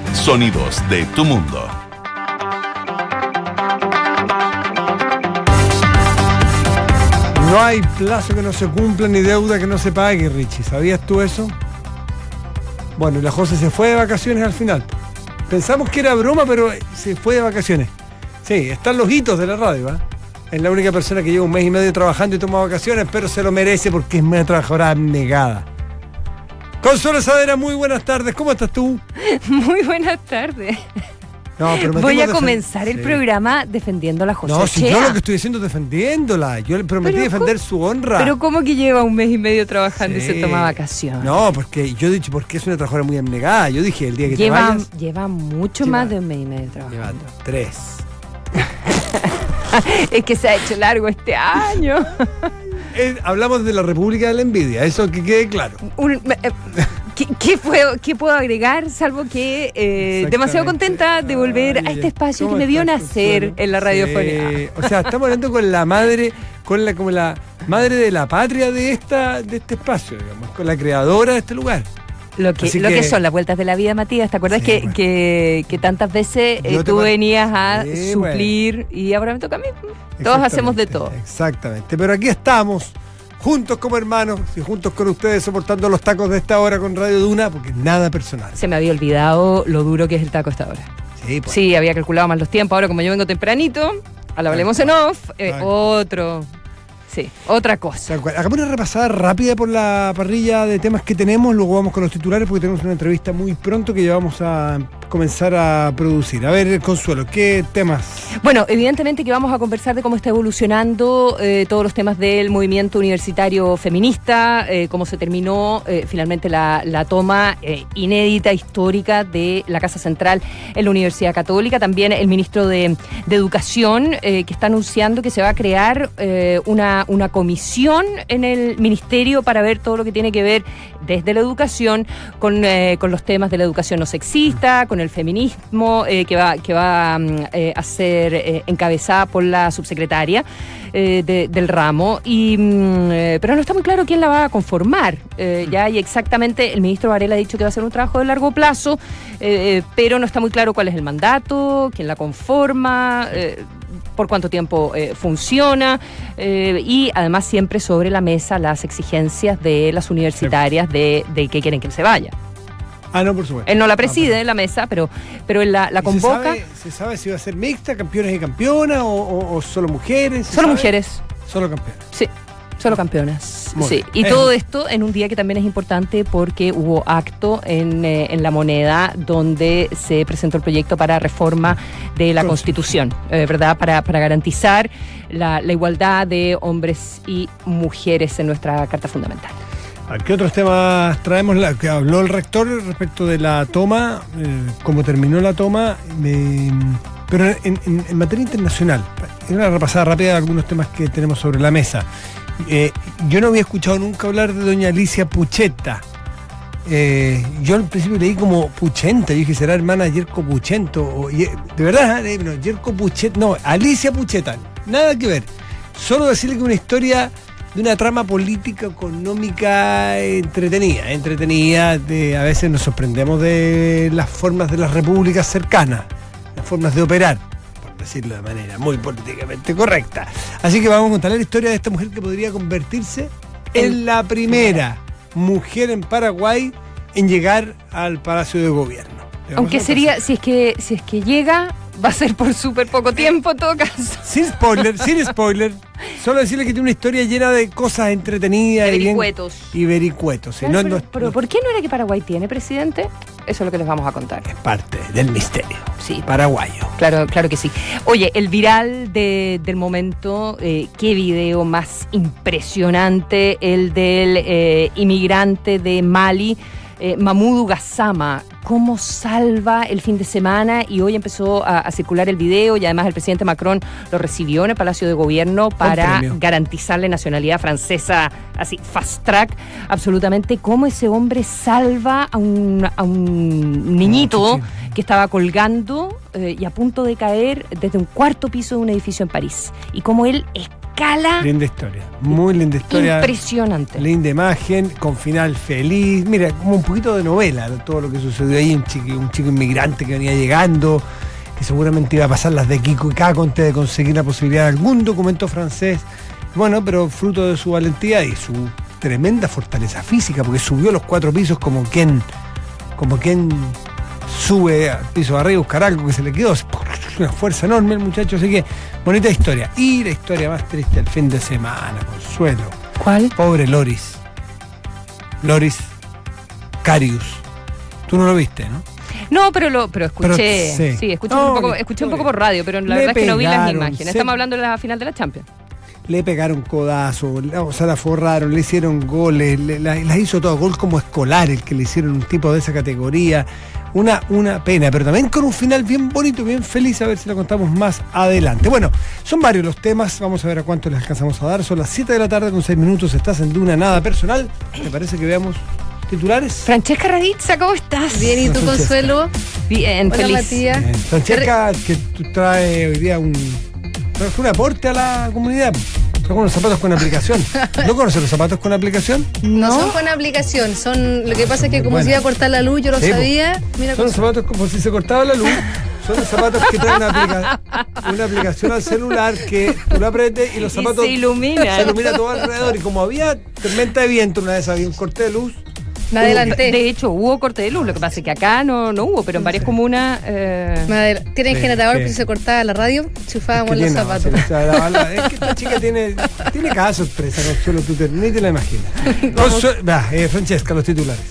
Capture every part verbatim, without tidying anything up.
Sonidos de tu mundo. No hay plazo que no se cumpla ni deuda que no se pague, Richie. ¿Sabías tú eso? Bueno, y la José se fue de vacaciones al final. Pensamos que era broma, pero se fue de vacaciones. Sí, están los hitos de la radio, ¿eh? Es la única persona que lleva un mes y medio trabajando y toma vacaciones, pero se lo merece porque es una trabajadora abnegada. Consuelo Saavedra, muy buenas tardes. ¿Cómo estás tú? Muy buenas tardes. No, Voy a comenzar el sí. programa defendiendo a la José No, si Ochea. yo lo que estoy haciendo es defendiéndola. Yo le prometí pero defender ¿cómo? Su honra. Pero ¿cómo que lleva un mes y medio trabajando sí. y se toma vacaciones? No, porque yo he dicho, porque es una trabajadora muy abnegada. Yo dije, el día que lleva, te vayas... Lleva mucho lleva, más de un mes y medio trabajando. Lleva tres. Es que se ha hecho largo este año. Eh, hablamos de la República de la Envidia, eso que quede claro. Un, eh, ¿qué, qué, puedo, ¿Qué puedo agregar? Salvo que eh, demasiado contenta de volver Ay, a este espacio que me vio nacer en la radiofonía. Sí. O sea, estamos hablando con la madre, con la, como la madre de la patria de esta, de este espacio, digamos, con la creadora de este lugar. Lo que, lo que, que son las vueltas de la vida, Matías. ¿Te acuerdas sí, que, bueno. que, que tantas veces eh, tú venías a sí, suplir bueno. y ahora me toca a mí? Todos hacemos de todo. Exactamente. Pero aquí estamos, juntos como hermanos y juntos con ustedes soportando los tacos de esta hora con Radio Duna, porque nada personal. Se me había olvidado lo duro que es el taco a esta hora. Sí, pues. Sí, había calculado mal los tiempos. Ahora, como yo vengo tempranito, a la hablemos en off, eh, otro... Sí, otra cosa. Hagamos una repasada rápida por la parrilla de temas que tenemos, luego vamos con los titulares porque tenemos una entrevista muy pronto que ya vamos a comenzar a producir. A ver, Consuelo, ¿qué temas? Bueno, evidentemente que vamos a conversar de cómo está evolucionando eh, todos los temas del movimiento universitario feminista, eh, cómo se terminó eh, finalmente la, la toma eh, inédita, histórica de la Casa Central en la Universidad Católica. También el ministro de, de Educación eh, que está anunciando que se va a crear eh, una una comisión en el ministerio para ver todo lo que tiene que ver desde la educación con, eh, con los temas de la educación no sexista, con el feminismo, eh, que va, que va eh, a ser eh, encabezada por la subsecretaria eh, de, del ramo, y, eh, pero no está muy claro quién la va a conformar. Eh, ya y exactamente el ministro Varela ha dicho que va a ser un trabajo de largo plazo, eh, pero no está muy claro cuál es el mandato, quién la conforma, eh, por cuánto tiempo eh, funciona, eh, y además siempre sobre la mesa las exigencias de las universitarias de, de que quieren que él se vaya. Ah, no, por supuesto. Él no la preside, ah, pero... la mesa, pero, pero él la, la convoca. ¿Se sabe, ¿Se sabe si va a ser mixta, campeones y campeonas, o, o, o solo mujeres? Solo sabe? mujeres. Solo campeonas. Sí. Solo campeonas. Muy sí. Y eh. todo esto en un día que también es importante porque hubo acto en, eh, en La Moneda donde se presentó el proyecto para reforma de la Constitución, eh, ¿verdad? Para, para garantizar la, la igualdad de hombres y mujeres en nuestra Carta Fundamental. ¿Qué otros temas traemos? La, que habló el rector respecto de la toma, eh, cómo terminó la toma, eh, pero en, en, en materia internacional. Una repasada rápida de algunos temas que tenemos sobre la mesa. Eh, yo no había escuchado nunca hablar de doña Alicia Pucheta. Eh, yo al principio leí como Puchenta, yo dije, será hermana de Yerko Puchento. O, de verdad, eh, no, Yerko Pucheta, no, Alicia Pucheta, nada que ver. Solo decirle que una historia de una trama política, económica entretenida, entretenida, de, a veces nos sorprendemos de las formas de las repúblicas cercanas, las formas de operar, decirlo de manera muy políticamente correcta. Así que vamos a contar la historia de esta mujer que podría convertirse en la primera mujer en Paraguay en llegar al Palacio de Gobierno. Aunque sería, si es que si es que llega, va a ser por súper poco tiempo en todo caso. Sin spoiler, sin spoiler. Solo decirle que tiene una historia llena de cosas entretenidas y vericuetos. Y vericuetos. Sí. Pero, No, pero, no, pero no. ¿por qué no era que Paraguay tiene presidente? Eso es lo que les vamos a contar. Es parte del misterio. Sí. Paraguayo. Claro, claro que sí. Oye, el viral de, del momento, eh, qué video más impresionante, el del eh, inmigrante de Mali, eh, Mamadou Gassama. Cómo salva el fin de semana, y hoy empezó a, a circular el video, y además el presidente Macron lo recibió en el Palacio de Gobierno para garantizarle nacionalidad francesa, así, fast track, absolutamente. Cómo ese hombre salva a un, a un niñito oh, que estaba colgando eh, y a punto de caer desde un cuarto piso de un edificio en París, y cómo él escapa escala. Linda historia, muy linda historia. Impresionante. Linda imagen, con final feliz. Mira, como un poquito de novela, todo lo que sucedió ahí. Un chico, un chico inmigrante que venía llegando, que seguramente iba a pasar las de Kiko y Caco antes de conseguir la posibilidad de algún documento francés. Bueno, pero fruto de su valentía y su tremenda fortaleza física, porque subió los cuatro pisos como quien, como quien sube al piso de arriba a buscar algo que se le quedó. Una fuerza enorme el muchacho, así que bonita historia. Y la historia más triste el fin de semana, Consuelo. ¿Cuál? Pobre Loris. Loris Karius. Tú no lo viste, ¿no? No, pero lo pero escuché. Pero, sí. sí, escuché, No, un poco, escuché un poco por radio, pero la le verdad es que no vi las pegaron, imágenes. se- Estamos hablando de la final de la Champions. Le pegaron codazo, o sea, la forraron, le hicieron goles, le, la, las hizo todo, gol como escolar el que le hicieron un tipo de esa categoría. Una, una pena, pero también con un final bien bonito, bien feliz, a ver si lo contamos más adelante. Bueno, son varios los temas, vamos a ver a cuánto les alcanzamos a dar. Son las siete de la tarde con seis minutos, estás en Duna Nada Personal. ¿Te parece que veamos titulares? Francesca Radizza, ¿cómo estás? Bien, ¿y tú, Francesca. Consuelo? Bien, Hola, feliz. Matías. Bien. Francesca, que tú traes hoy día un, traes un aporte a la comunidad. Son unos zapatos con aplicación. ¿No conoces los zapatos con aplicación? No son con aplicación, son. Lo que pasa es que como Bueno. se iba a cortar la luz, yo lo Sí, po. sabía. Mira, Son los Consuelo. zapatos como si se cortaba la luz. Son los zapatos que traen una, aplica- una aplicación al celular que tú lo apretes y los Y zapatos se ilumina. se ilumina todo alrededor. Y como había tormenta de viento, una vez había un corte de luz. Me adelanté. De hecho, hubo corte de luz, lo que pasa es que acá no, no hubo, pero en varias comunas... eh, Me adel- Tienen Sí, generador, sí. pero si se cortaba la radio, chufábamos Es que los tiene- zapatos. o sea, la bala- es que esta chica tiene, tiene cada sorpresa, Consuelo, tú te, ni te la imaginas. Consuelo- va, eh, Francesca, los titulares.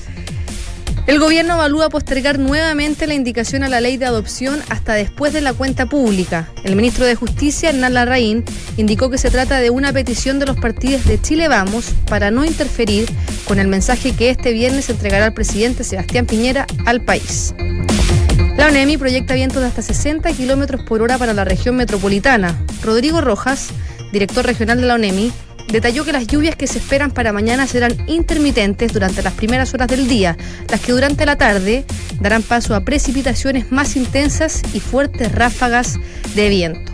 El gobierno evalúa postergar nuevamente la indicación a la ley de adopción hasta después de la cuenta pública. El ministro de Justicia, Hernán Larraín, indicó que se trata de una petición de los partidos de Chile Vamos para no interferir con el mensaje que este viernes entregará el presidente Sebastián Piñera al país. La ONEMI proyecta vientos de hasta sesenta kilómetros por hora para la región metropolitana. Rodrigo Rojas, director regional de la ONEMI, detalló que las lluvias que se esperan para mañana serán intermitentes durante las primeras horas del día, las que durante la tarde darán paso a precipitaciones más intensas y fuertes ráfagas de viento.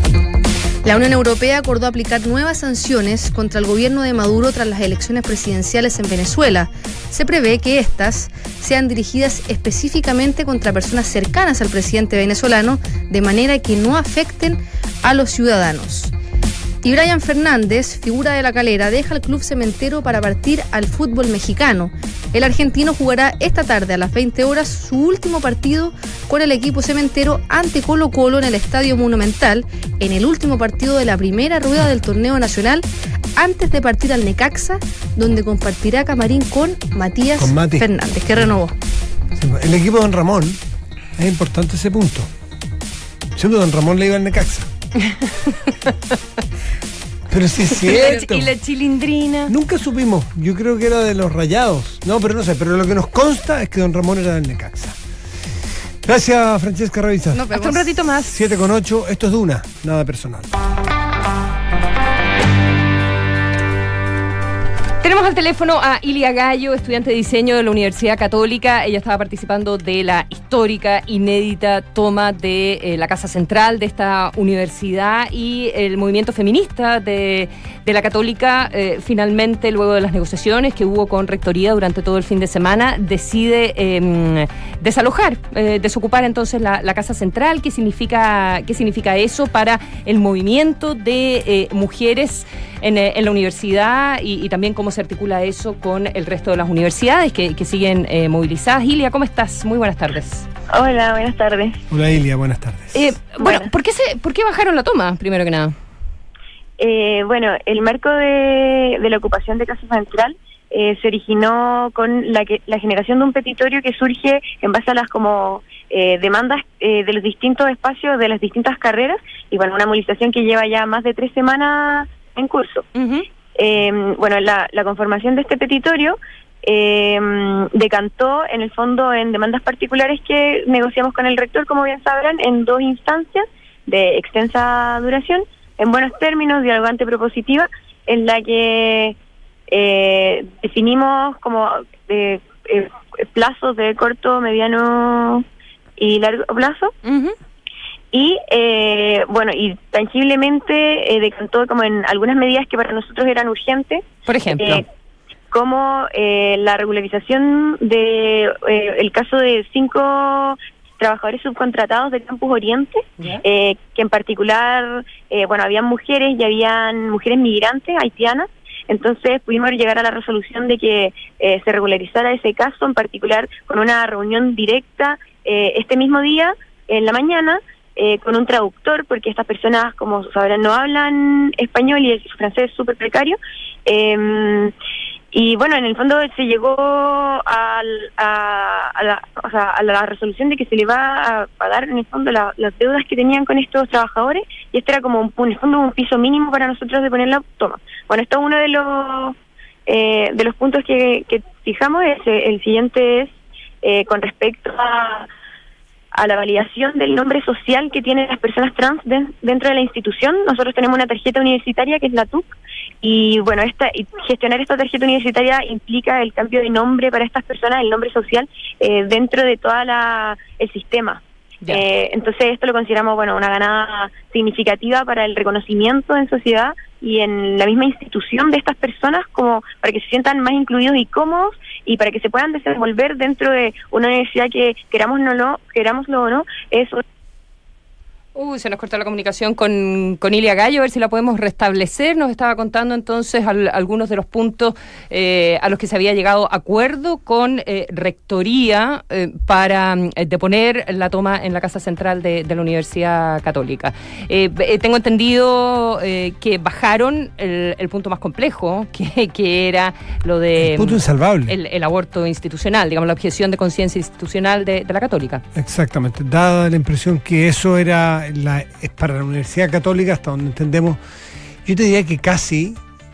La Unión Europea acordó aplicar nuevas sanciones contra el gobierno de Maduro tras las elecciones presidenciales en Venezuela. Se prevé que estas sean dirigidas específicamente contra personas cercanas al presidente venezolano, de manera que no afecten a los ciudadanos. Y Brian Fernández, figura de La Calera, deja el club cementero para partir al fútbol mexicano. El argentino jugará esta tarde a las veinte horas su último partido con el equipo cementero ante Colo Colo en el Estadio Monumental, en el último partido de la primera rueda del torneo nacional, antes de partir al Necaxa, donde compartirá camarín con Matías Con Mati. Fernández, que renovó. Sí, el equipo de Don Ramón, es importante ese punto. Siempre Don Ramón le iba al Necaxa. Pero sí es cierto. y la chilindrina. Nunca supimos, yo creo que era de los Rayados. No, pero no sé, pero lo que nos consta es que Don Ramón era del Necaxa. Gracias, Francesca Radizza. Nos Hasta un vemos. ratito más. siete con ocho, esto es Duna, nada personal. Tenemos al teléfono a Ilia Gallo, estudiante de diseño de la Universidad Católica. Ella estaba participando de la histórica, inédita toma de eh, la Casa Central de esta universidad y el movimiento feminista de, de la Católica, eh, finalmente, luego de las negociaciones que hubo con Rectoría durante todo el fin de semana, decide eh, desalojar, eh, desocupar entonces la, la Casa Central. ¿Qué significa, qué significa eso para el movimiento de eh, mujeres en, eh, en la universidad y, y también cómo se articula eso con el resto de las universidades que, que siguen eh, movilizadas? Ilia, ¿cómo estás? Muy buenas tardes. Hola, buenas tardes. Hola, Ilia, buenas tardes. Eh, bueno, Buenas. ¿por qué, se, ¿por qué bajaron la toma, primero que nada? Eh, bueno, el marco de, de la ocupación de Casa Central eh, se originó con la, que, la generación de un petitorio que surge en base a las como eh, demandas eh, de los distintos espacios, de las distintas carreras, y bueno, una movilización que lleva ya más de tres semanas en curso. Uh-huh. Eh, bueno, la, la conformación de este petitorio eh, decantó en el fondo en demandas particulares que negociamos con el rector, como bien sabrán, en dos instancias de extensa duración, en buenos términos, dialogante, propositiva, en la que eh, definimos como eh, eh, plazos de corto, mediano y largo plazo. Uh-huh. Y, eh, bueno, y tangiblemente eh, decantó como en algunas medidas que para nosotros eran urgentes. Por ejemplo. Eh, como eh, la regularización de eh, el caso de cinco trabajadores subcontratados de Campus Oriente, Yeah. eh, que en particular, eh, bueno, habían mujeres y habían mujeres migrantes haitianas. Entonces pudimos llegar a la resolución de que eh, se regularizara ese caso, en particular con una reunión directa eh, este mismo día, en la mañana, eh, con un traductor, porque estas personas, como sabrán, no hablan español y el francés es súper precario. Eh, y bueno, en el fondo se llegó al, a, a, la, o sea, a la resolución de que se le va a pagar en el fondo la, las deudas que tenían con estos trabajadores, y este era como un, en el fondo un piso mínimo para nosotros de poner la toma. Bueno, esto es uno de los eh, de los puntos que, que fijamos. Es, el siguiente es eh, con respecto a a la validación del nombre social que tienen las personas trans de, dentro de la institución. Nosotros tenemos una tarjeta universitaria que es la T U C, y bueno, esta y gestionar esta tarjeta universitaria implica el cambio de nombre para estas personas, el nombre social, eh, dentro de toda la el sistema. Eh, entonces esto lo consideramos, bueno, una ganada significativa para el reconocimiento en sociedad y en la misma institución de estas personas, como para que se sientan más incluidos y cómodos, y para que se puedan desenvolver dentro de una universidad que, queramos no lo, querámoslo o no, es... Uy, se nos cortó la comunicación con, con Ilia Gallo, a ver si la podemos restablecer. Nos estaba contando entonces al, algunos de los puntos eh, a los que se había llegado acuerdo con eh, Rectoría eh, para eh, deponer la toma en la Casa Central de, de la Universidad Católica. Eh, eh, tengo entendido eh, que bajaron el, el punto más complejo, que, que era lo de... El punto insalvable. El, el aborto institucional, digamos, la objeción de conciencia institucional de, de la Católica. Exactamente, dada la impresión que eso era... La, es para la Universidad Católica, hasta donde entendemos, yo te diría que casi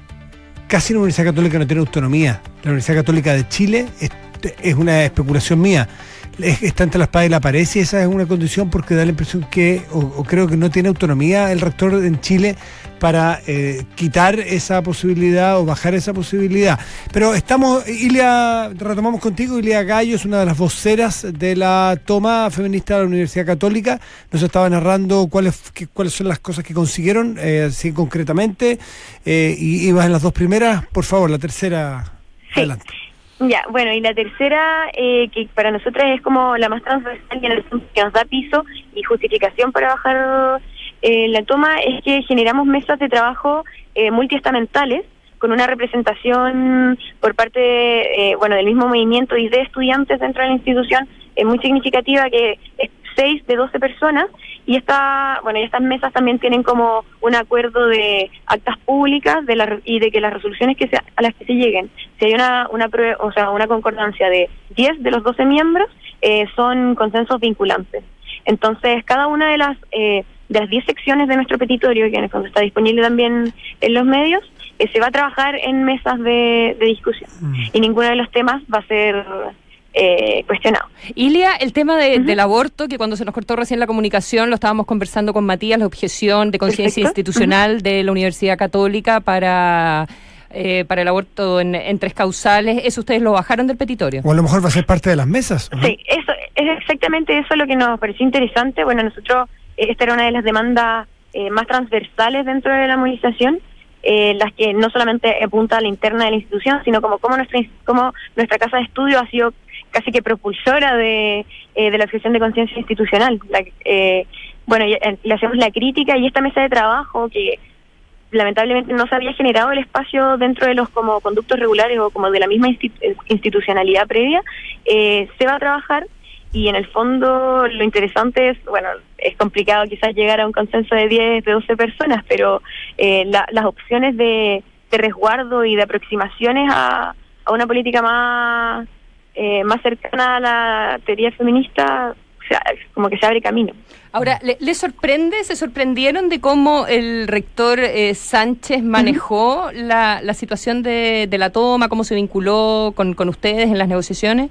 casi la Universidad Católica no tiene autonomía. La Universidad Católica de Chile es, es una especulación mía, es, está entre la espada y la pared, y esa es una condición, porque da la impresión que, o, o creo que no tiene autonomía el rector en Chile para eh, quitar esa posibilidad o bajar esa posibilidad. Pero estamos, Ilia, retomamos contigo. Ilia Gallo es una de las voceras de la toma feminista de la Universidad Católica. Nos estaba narrando cuáles qué, cuáles son las cosas que consiguieron, eh, así concretamente, eh, y ibas en las dos primeras. Por favor, la tercera, sí. Adelante. Ya, bueno, y la tercera, eh, que para nosotras es como la más transversal y en el fondo que nos da piso y justificación para bajar eh, la toma, es que generamos mesas de trabajo eh, multiestamentales con una representación por parte de, eh, bueno, del mismo movimiento y de estudiantes dentro de la institución eh, muy significativa, que es seis de doce personas, y esta, bueno, y estas mesas también tienen como un acuerdo de actas públicas de la, y de que las resoluciones que se, a las que se lleguen, si hay una una o sea, una concordancia de diez de los doce miembros, eh, son consensos vinculantes. Entonces, cada una de las eh, de las diez secciones de nuestro petitorio, que en el fondo está disponible también en los medios, eh, se va a trabajar en mesas de, de discusión, mm. y ninguno de los temas va a ser Eh, cuestionado. Ilia, el tema de, uh-huh. del aborto, que cuando se nos cortó recién la comunicación lo estábamos conversando con Matías, la objeción de conciencia institucional uh-huh. de la Universidad Católica para eh, para el aborto en, en tres causales, ¿eso ustedes lo bajaron del petitorio? O a lo mejor va a ser parte de las mesas, ¿no? Sí, eso es exactamente eso lo que nos pareció interesante. Bueno, nosotros, esta era una de las demandas eh, más transversales dentro de la movilización, eh, las que no solamente apunta a la interna de la institución, sino como, como, nuestra, como nuestra casa de estudio ha sido casi que propulsora de, eh, de la objeción de conciencia institucional. La, eh, bueno, eh, le hacemos la crítica, y esta mesa de trabajo, que lamentablemente no se había generado el espacio dentro de los como conductos regulares o como de la misma institu- institucionalidad previa, eh, se va a trabajar, y en el fondo lo interesante es, bueno, es complicado quizás llegar a un consenso de diez, de doce personas, pero eh, la, las opciones de, de resguardo y de aproximaciones a, a una política más Eh, más cercana a la teoría feminista, o sea, como que se abre camino. Ahora, ¿le, le sorprende, se sorprendieron de cómo el rector eh, Sánchez manejó uh-huh. la, la situación de, de la toma, cómo se vinculó con, con ustedes en las negociaciones?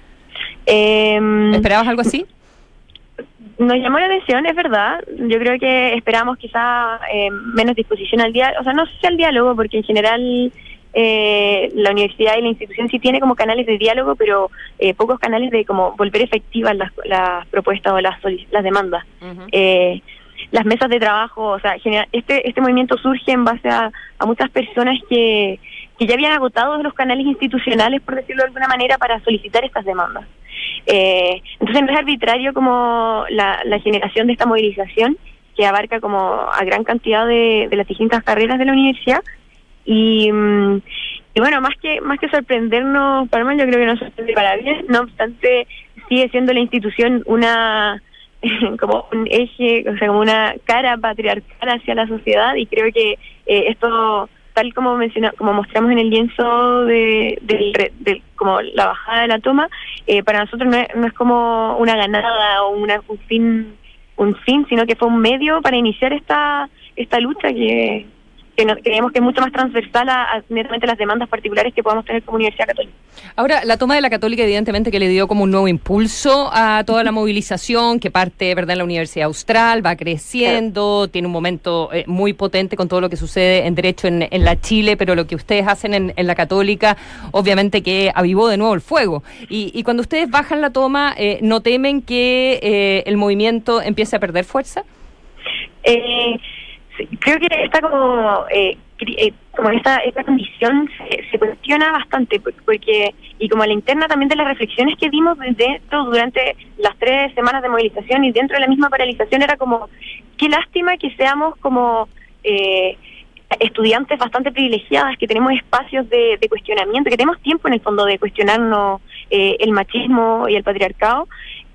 Eh, ¿Esperabas algo así? Nos llamó la atención, es verdad. Yo creo que esperábamos quizá eh, menos disposición al diálogo, o sea, no sé si al diálogo, porque en general eh, la universidad y la institución sí tiene como canales de diálogo, pero eh, pocos canales de como volver efectivas las, las propuestas o las, las demandas. Uh-huh. Eh, las mesas de trabajo, o sea, genera, este este movimiento surge en base a, a muchas personas que, que ya habían agotado los canales institucionales, por decirlo de alguna manera, para solicitar estas demandas. Eh, entonces no es arbitrario como la, la generación de esta movilización, que abarca como a gran cantidad de, de las distintas carreras de la universidad. Y, y bueno, más que más que sorprendernos para mal, yo creo que nos sorprende para bien. No obstante, sigue siendo la institución una como un eje, o sea, como una cara patriarcal hacia la sociedad, y creo que eh, esto, tal como menciona, como mostramos en el lienzo de, de, de como la bajada de la toma, eh, para nosotros no es, no es como una ganada o una, un fin un fin, sino que fue un medio para iniciar esta esta lucha que, que no, creemos que es mucho más transversal a, a netamente las demandas particulares que podamos tener como Universidad Católica. Ahora, la toma de la Católica evidentemente que le dio como un nuevo impulso a toda la movilización que parte, ¿verdad?, en la Universidad Austral, va creciendo, claro. Tiene un momento eh, muy potente con todo lo que sucede en Derecho en, en la Chile, pero lo que ustedes hacen en, en la Católica, obviamente que avivó de nuevo el fuego. Y, y cuando ustedes bajan la toma, eh, ¿no temen que eh, el movimiento empiece a perder fuerza? Eh... Sí, creo que está como eh, eh, como esta esta condición se, se cuestiona bastante, porque y como a la interna también de las reflexiones que dimos desde esto durante las tres semanas de movilización y dentro de la misma paralización era como qué lástima que seamos como eh, estudiantes bastante privilegiadas, que tenemos espacios de, de cuestionamiento, que tenemos tiempo en el fondo de cuestionarnos eh, el machismo y el patriarcado,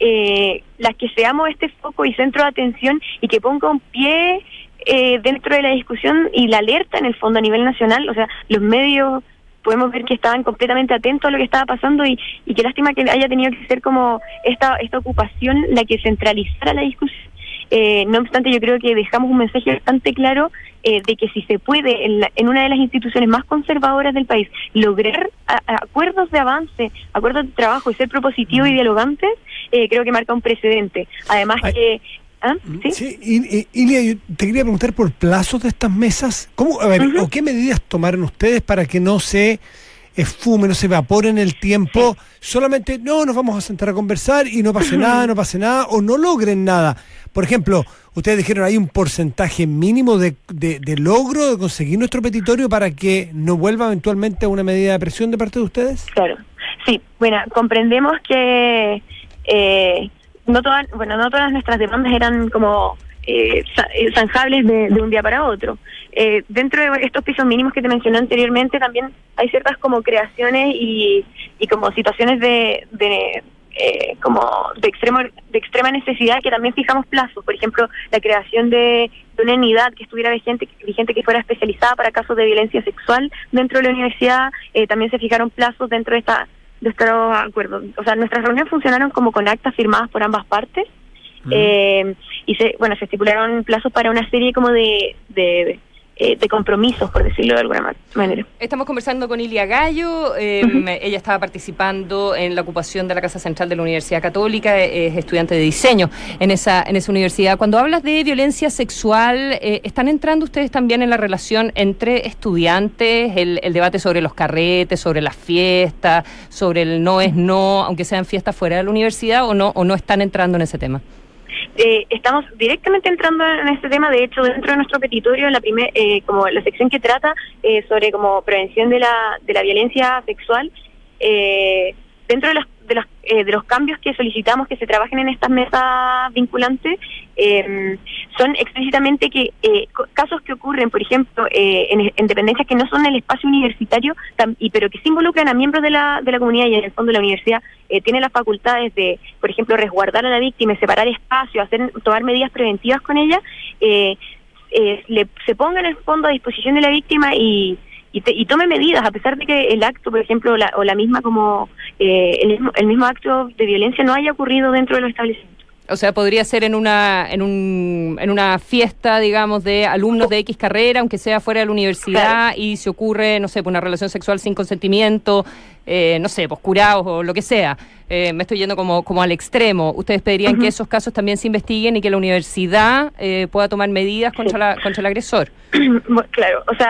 eh, las que seamos este foco y centro de atención y que ponga un pie Eh, dentro de la discusión y la alerta en el fondo a nivel nacional. O sea, los medios podemos ver que estaban completamente atentos a lo que estaba pasando y, y qué lástima que haya tenido que ser como esta esta ocupación la que centralizara la discusión. Eh, no obstante, yo creo que dejamos un mensaje bastante claro eh, de que si se puede en, la, en una de las instituciones más conservadoras del país lograr a, a acuerdos de avance, acuerdos de trabajo y ser propositivo y dialogantes, eh, creo que marca un precedente. Además Ay. que ¿Ah? ¿Sí? Sí, y, y, Ilia, yo te quería preguntar por plazos de estas mesas. ¿Cómo, a ver, uh-huh. o qué medidas tomaron ustedes para que no se esfume, no se evapore en el tiempo? Sí. Solamente, no, nos vamos a sentar a conversar y no pase uh-huh. nada, no pase nada, o no logren nada. Por ejemplo, ustedes dijeron, hay un porcentaje mínimo de, de, de logro de conseguir nuestro petitorio para que no vuelva eventualmente a una medida de presión de parte de ustedes. Claro, sí, bueno, comprendemos que... Eh, No todas, bueno, no todas nuestras demandas eran como eh, zanjables de, de un día para otro. Eh, dentro de estos pisos mínimos que te mencioné anteriormente, también hay ciertas como creaciones y, y como situaciones de, de eh, como de extremo de extrema necesidad que también fijamos plazos. Por ejemplo, la creación de, de una unidad que estuviera vigente, vigente que fuera especializada para casos de violencia sexual dentro de la universidad. Eh, también se fijaron plazos dentro de esta de estos acuerdos. O sea, nuestras reuniones funcionaron como con actas firmadas por ambas partes, uh-huh. eh, y se bueno se estipularon plazos para una serie como de de, de, de compromisos, por decirlo de alguna manera. Estamos conversando con Ilia Gallo, eh, uh-huh. ella estaba participando en la ocupación de la Casa Central de la Universidad Católica, es estudiante de diseño en esa en esa universidad. Cuando hablas de violencia sexual, eh, ¿están entrando ustedes también en la relación entre estudiantes, el, el debate sobre los carretes, sobre las fiestas, sobre el no es no, aunque sean fiestas fuera de la universidad, o no, o no están entrando en ese tema? Eh, estamos directamente entrando en este tema. De hecho, dentro de nuestro petitorio, en la primer, eh, como la sección que trata eh, sobre como prevención de la de la violencia sexual, eh, dentro de los de los eh, de los cambios que solicitamos que se trabajen en estas mesas vinculantes, eh, son explícitamente que eh, casos que ocurren, por ejemplo, eh, en, en dependencias que no son el espacio universitario, tam, y pero que se involucran a miembros de la de la comunidad, y en el fondo la universidad eh, tiene las facultades de, por ejemplo, resguardar a la víctima, separar espacios, hacer tomar medidas preventivas con ella, eh, eh, le, se ponga en el fondo a disposición de la víctima y Y, te, y tome medidas, a pesar de que el acto, por ejemplo, la, o la misma como eh, el, mismo, el mismo acto de violencia no haya ocurrido dentro de los establecimientos. O sea, podría ser en una en un en una fiesta, digamos, de alumnos de X carrera, aunque sea fuera de la universidad, claro. Y se ocurre, no sé, pues una relación sexual sin consentimiento, eh, no sé, pues curados o lo que sea. Eh, me estoy yendo como como al extremo. ¿Ustedes pedirían uh-huh. que esos casos también se investiguen y que la universidad eh, pueda tomar medidas contra, sí. la, contra el agresor? Claro, o sea...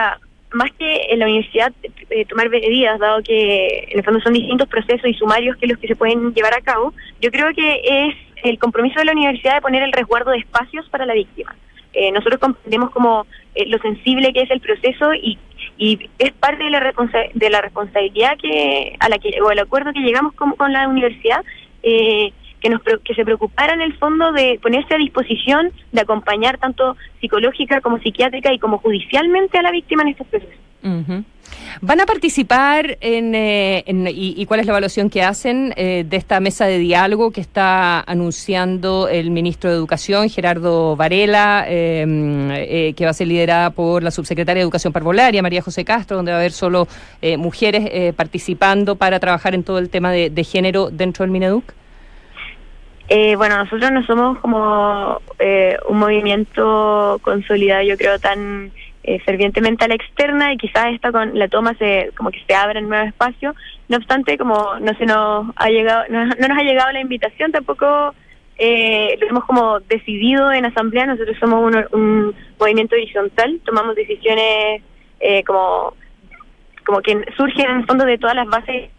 más que en la universidad eh, tomar medidas, dado que en el fondo son distintos procesos y sumarios que los que se pueden llevar a cabo, yo creo que es el compromiso de la universidad de poner el resguardo de espacios para la víctima. Eh, nosotros comprendemos como eh, lo sensible que es el proceso y, y es parte de la, responsa- de la responsabilidad que a la que o el acuerdo que llegamos con, con la universidad, eh, que nos que se preocupara en el fondo de ponerse a disposición de acompañar tanto psicológica como psiquiátrica y como judicialmente a la víctima en estos procesos. Uh-huh. ¿Van a participar en, eh, en y, y cuál es la evaluación que hacen eh, de esta mesa de diálogo que está anunciando el ministro de Educación, Gerardo Varela, eh, eh, que va a ser liderada por la subsecretaria de Educación Parvularia, María José Castro, donde va a haber solo eh, mujeres eh, participando para trabajar en todo el tema de, de género dentro del Mineduc? Eh, bueno, nosotros no somos como eh, un movimiento consolidado, yo creo, tan eh, fervientemente a la externa, y quizás esta con la toma se como que se abra en nuevos espacios. No obstante, como no se nos ha llegado, no, no nos ha llegado la invitación, tampoco eh, lo hemos como decidido en asamblea. Nosotros somos un, un movimiento horizontal, tomamos decisiones eh, como como que surgen en el fondo de todas las bases.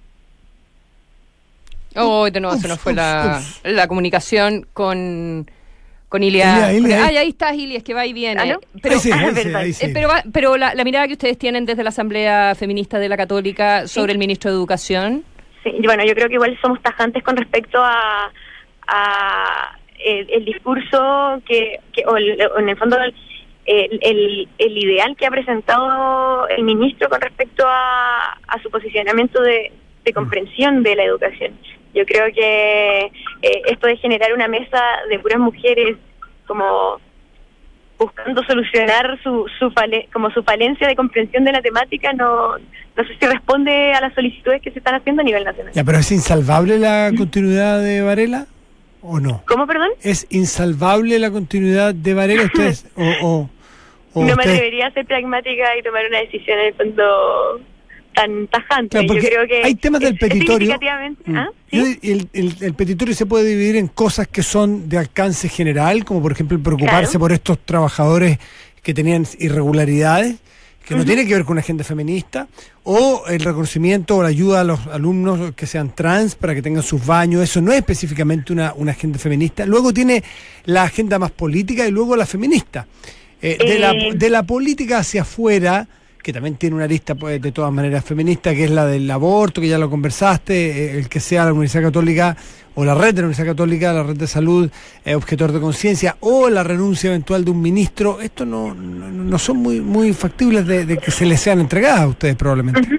Oh, de nuevo se nos fue la, la comunicación con, con Ilia. Ilia, Ilia, Ay, ahí está Ilia, es que va y viene. ¿Ah, no? Pero, Ahí sí, ahí sí, verdad. ahí sí. eh, pero, va- pero la, la mirada que ustedes tienen desde la Asamblea Feminista de la Católica sobre el ministro de Educación. Sí, bueno, yo creo que igual somos tajantes con respecto a, a el, el discurso que, que o, el, o en el fondo el, el, el ideal que ha presentado el ministro con respecto a, a su posicionamiento de, de comprensión de la educación. Yo creo que eh, esto de generar una mesa de puras mujeres como buscando solucionar su, su fale, como su falencia de comprensión de la temática, no no sé si responde a las solicitudes que se están haciendo a nivel nacional. Ya, pero ¿es insalvable la continuidad de Varela o no? ¿Cómo, perdón? ¿Es insalvable la continuidad de Varela ustedes? o, o, o No me ustedes- atrevería a ser pragmática y tomar una decisión en el fondo tan tajante. Claro, porque Yo creo que hay temas del es- es petitorio. significativamente- Mm. ¿Ah? Yo- ¿Sí? el, el- el petitorio se puede dividir en cosas que son de alcance general, como por ejemplo el preocuparse Claro. por estos trabajadores que tenían irregularidades, que no Ujú. tiene que ver con una agenda feminista, o el reconocimiento o la ayuda a los alumnos que sean trans para que tengan sus baños. Eso no es específicamente una, una agenda feminista. Luego tiene la agenda más política y luego la feminista. Eh, de, la, Eh. de la política hacia afuera, que también tiene una lista pues, de todas maneras feminista, que es la del aborto, que ya lo conversaste, eh, el que sea la Universidad Católica o la red de la Universidad Católica, la red de salud, eh, objetor de conciencia, o la renuncia eventual de un ministro. Esto no, no, no son muy muy factibles de, de que se les sean entregadas a ustedes probablemente. Ujú.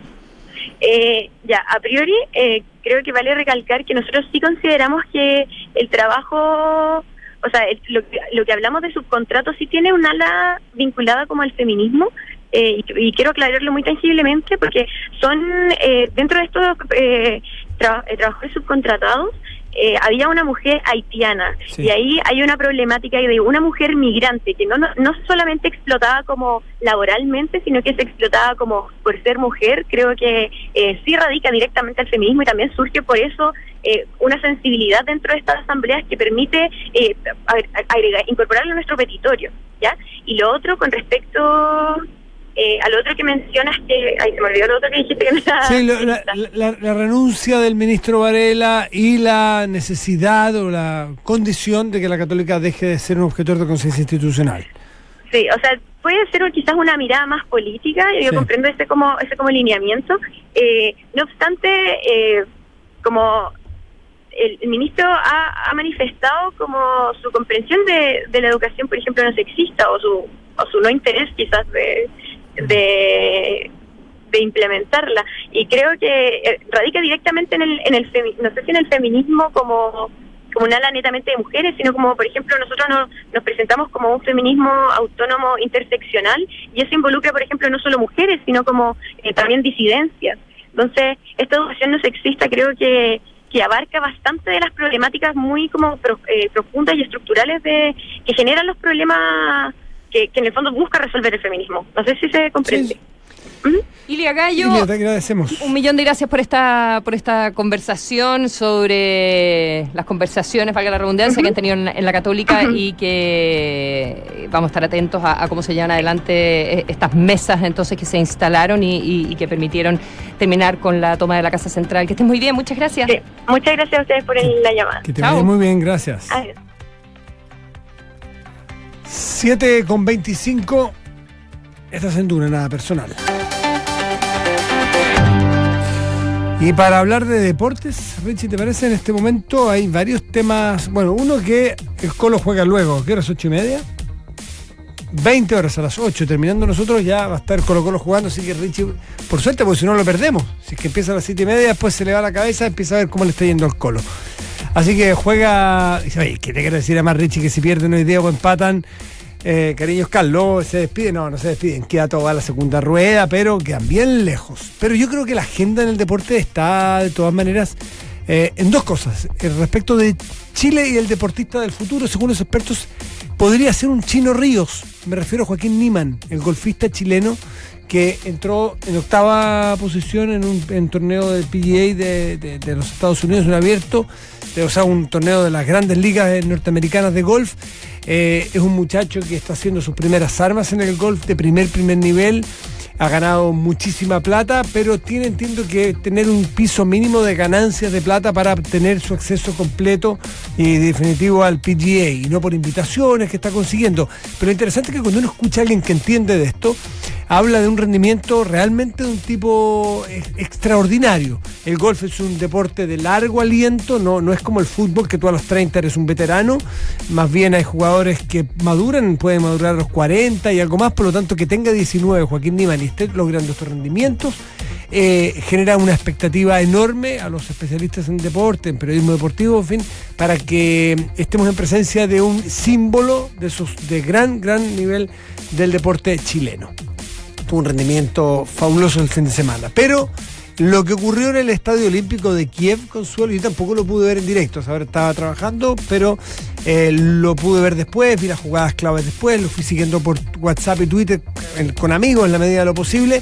Eh, ya, a priori, eh, creo que vale recalcar que nosotros sí consideramos que el trabajo, o sea, el- lo, que, lo que hablamos de subcontratos sí tiene un ala vinculada como al feminismo, eh, y, y quiero aclararlo muy tangiblemente porque son, eh, dentro de estos eh, tra- eh, trabajadores subcontratados, eh, había una mujer haitiana, Sí. y ahí hay una problemática de una mujer migrante que no, no no solamente explotada como laboralmente, sino que es explotada como por ser mujer. Creo que eh, sí radica directamente al feminismo, y también surge por eso eh, una sensibilidad dentro de estas asambleas que permite eh, agregar, agregar- incorporarlo a nuestro petitorio, ¿ya? Y lo otro con respecto eh, a lo otro que mencionas, que ay, se me olvidó lo otro que dijiste que no era Sí, lo- la, la- la renuncia del ministro Varela y la necesidad o la condición de que la Católica deje de ser un objetor de conciencia institucional. Sí, o sea, puede ser quizás una mirada más política, y yo Sí. comprendo ese como ese como lineamiento. Eh, no obstante, eh, como el, el ministro ha, ha manifestado como su comprensión de, de la educación, por ejemplo, no sexista, o su o su no interés quizás de de, de implementarla, y creo que eh, radica directamente en el en el femi- no sé si en el feminismo como como un ala netamente de mujeres, sino como, por ejemplo, nosotros no, nos presentamos como un feminismo autónomo interseccional, y eso involucra, por ejemplo, no solo mujeres, sino como eh, también disidencias. Entonces, esta educación no sexista creo que que abarca bastante de las problemáticas muy como pro, eh, profundas y estructurales de que generan los problemas que, que en el fondo busca resolver el feminismo. No sé si se comprende. Sí. Uh-huh. Ilia Gallo, Ilia, te agradecemos. Un millón de gracias por esta por esta conversación sobre las conversaciones, valga la redundancia, uh-huh. que han tenido en, en la Católica uh-huh. y que vamos a estar atentos a, a cómo se llevan adelante estas mesas entonces que se instalaron y, y, y que permitieron terminar con la toma de la Casa Central. Que estén muy bien, muchas gracias. Sí. Muchas gracias a ustedes por el, la llamada. Que te vaya muy bien, gracias. Adiós. siete con veinticinco, estás en Duna, nada personal. Y para hablar de deportes, Richie, ¿te parece? En este momento hay varios temas. Bueno, uno que el Colo juega luego, ¿qué horas? ¿Ocho y media? veinte horas a las ocho, terminando nosotros ya va a estar Colo Colo jugando, así que Richie, por suerte, porque si no lo perdemos. Si es que empieza a las siete y media, después se le va la cabeza, empieza a ver cómo le está yendo al Colo. Así que juega. Oye, ¿qué te quiero decir además, Richie? Que si pierden hoy día o empatan, eh, cariños Carlos, se despiden. No, no se despiden, queda toda la segunda rueda, pero quedan bien lejos. Pero yo creo que la agenda en el deporte está, de todas maneras, eh, en dos cosas. El respecto de Chile y el deportista del futuro, según los expertos, podría ser un Chino Ríos. Me refiero a Joaquín Niemann, el golfista chileno que entró en octava posición en un en torneo del P G A de, de, de los Estados Unidos, un abierto, de, o sea, un torneo de las grandes ligas norteamericanas de golf. Eh, es un muchacho que está haciendo sus primeras armas en el golf de primer, primer nivel. Ha ganado muchísima plata, pero tiene, entiendo que tener un piso mínimo de ganancias de plata para obtener su acceso completo y definitivo al P G A, y no por invitaciones que está consiguiendo. Pero lo interesante es que cuando uno escucha a alguien que entiende de esto, habla de un rendimiento realmente de un tipo extraordinario. El golf es un deporte de largo aliento, no, no es como el fútbol, que tú a los treinta eres un veterano. Más bien hay jugadores que maduran, pueden madurar a los cuarenta y algo más, por lo tanto que tenga diecinueve Joaquín Niemann y esté logrando estos rendimientos, eh, genera una expectativa enorme a los especialistas en deporte, en periodismo deportivo, en fin, para que estemos en presencia de un símbolo de, esos, de gran, gran nivel del deporte chileno. Tuvo un rendimiento fabuloso el fin de semana. Pero lo que ocurrió en el Estadio Olímpico de Kiev, Consuelo, yo tampoco lo pude ver en directo. Ahora estaba trabajando, pero eh, lo pude ver después, vi las jugadas claves después, lo fui siguiendo por WhatsApp y Twitter con amigos en la medida de lo posible.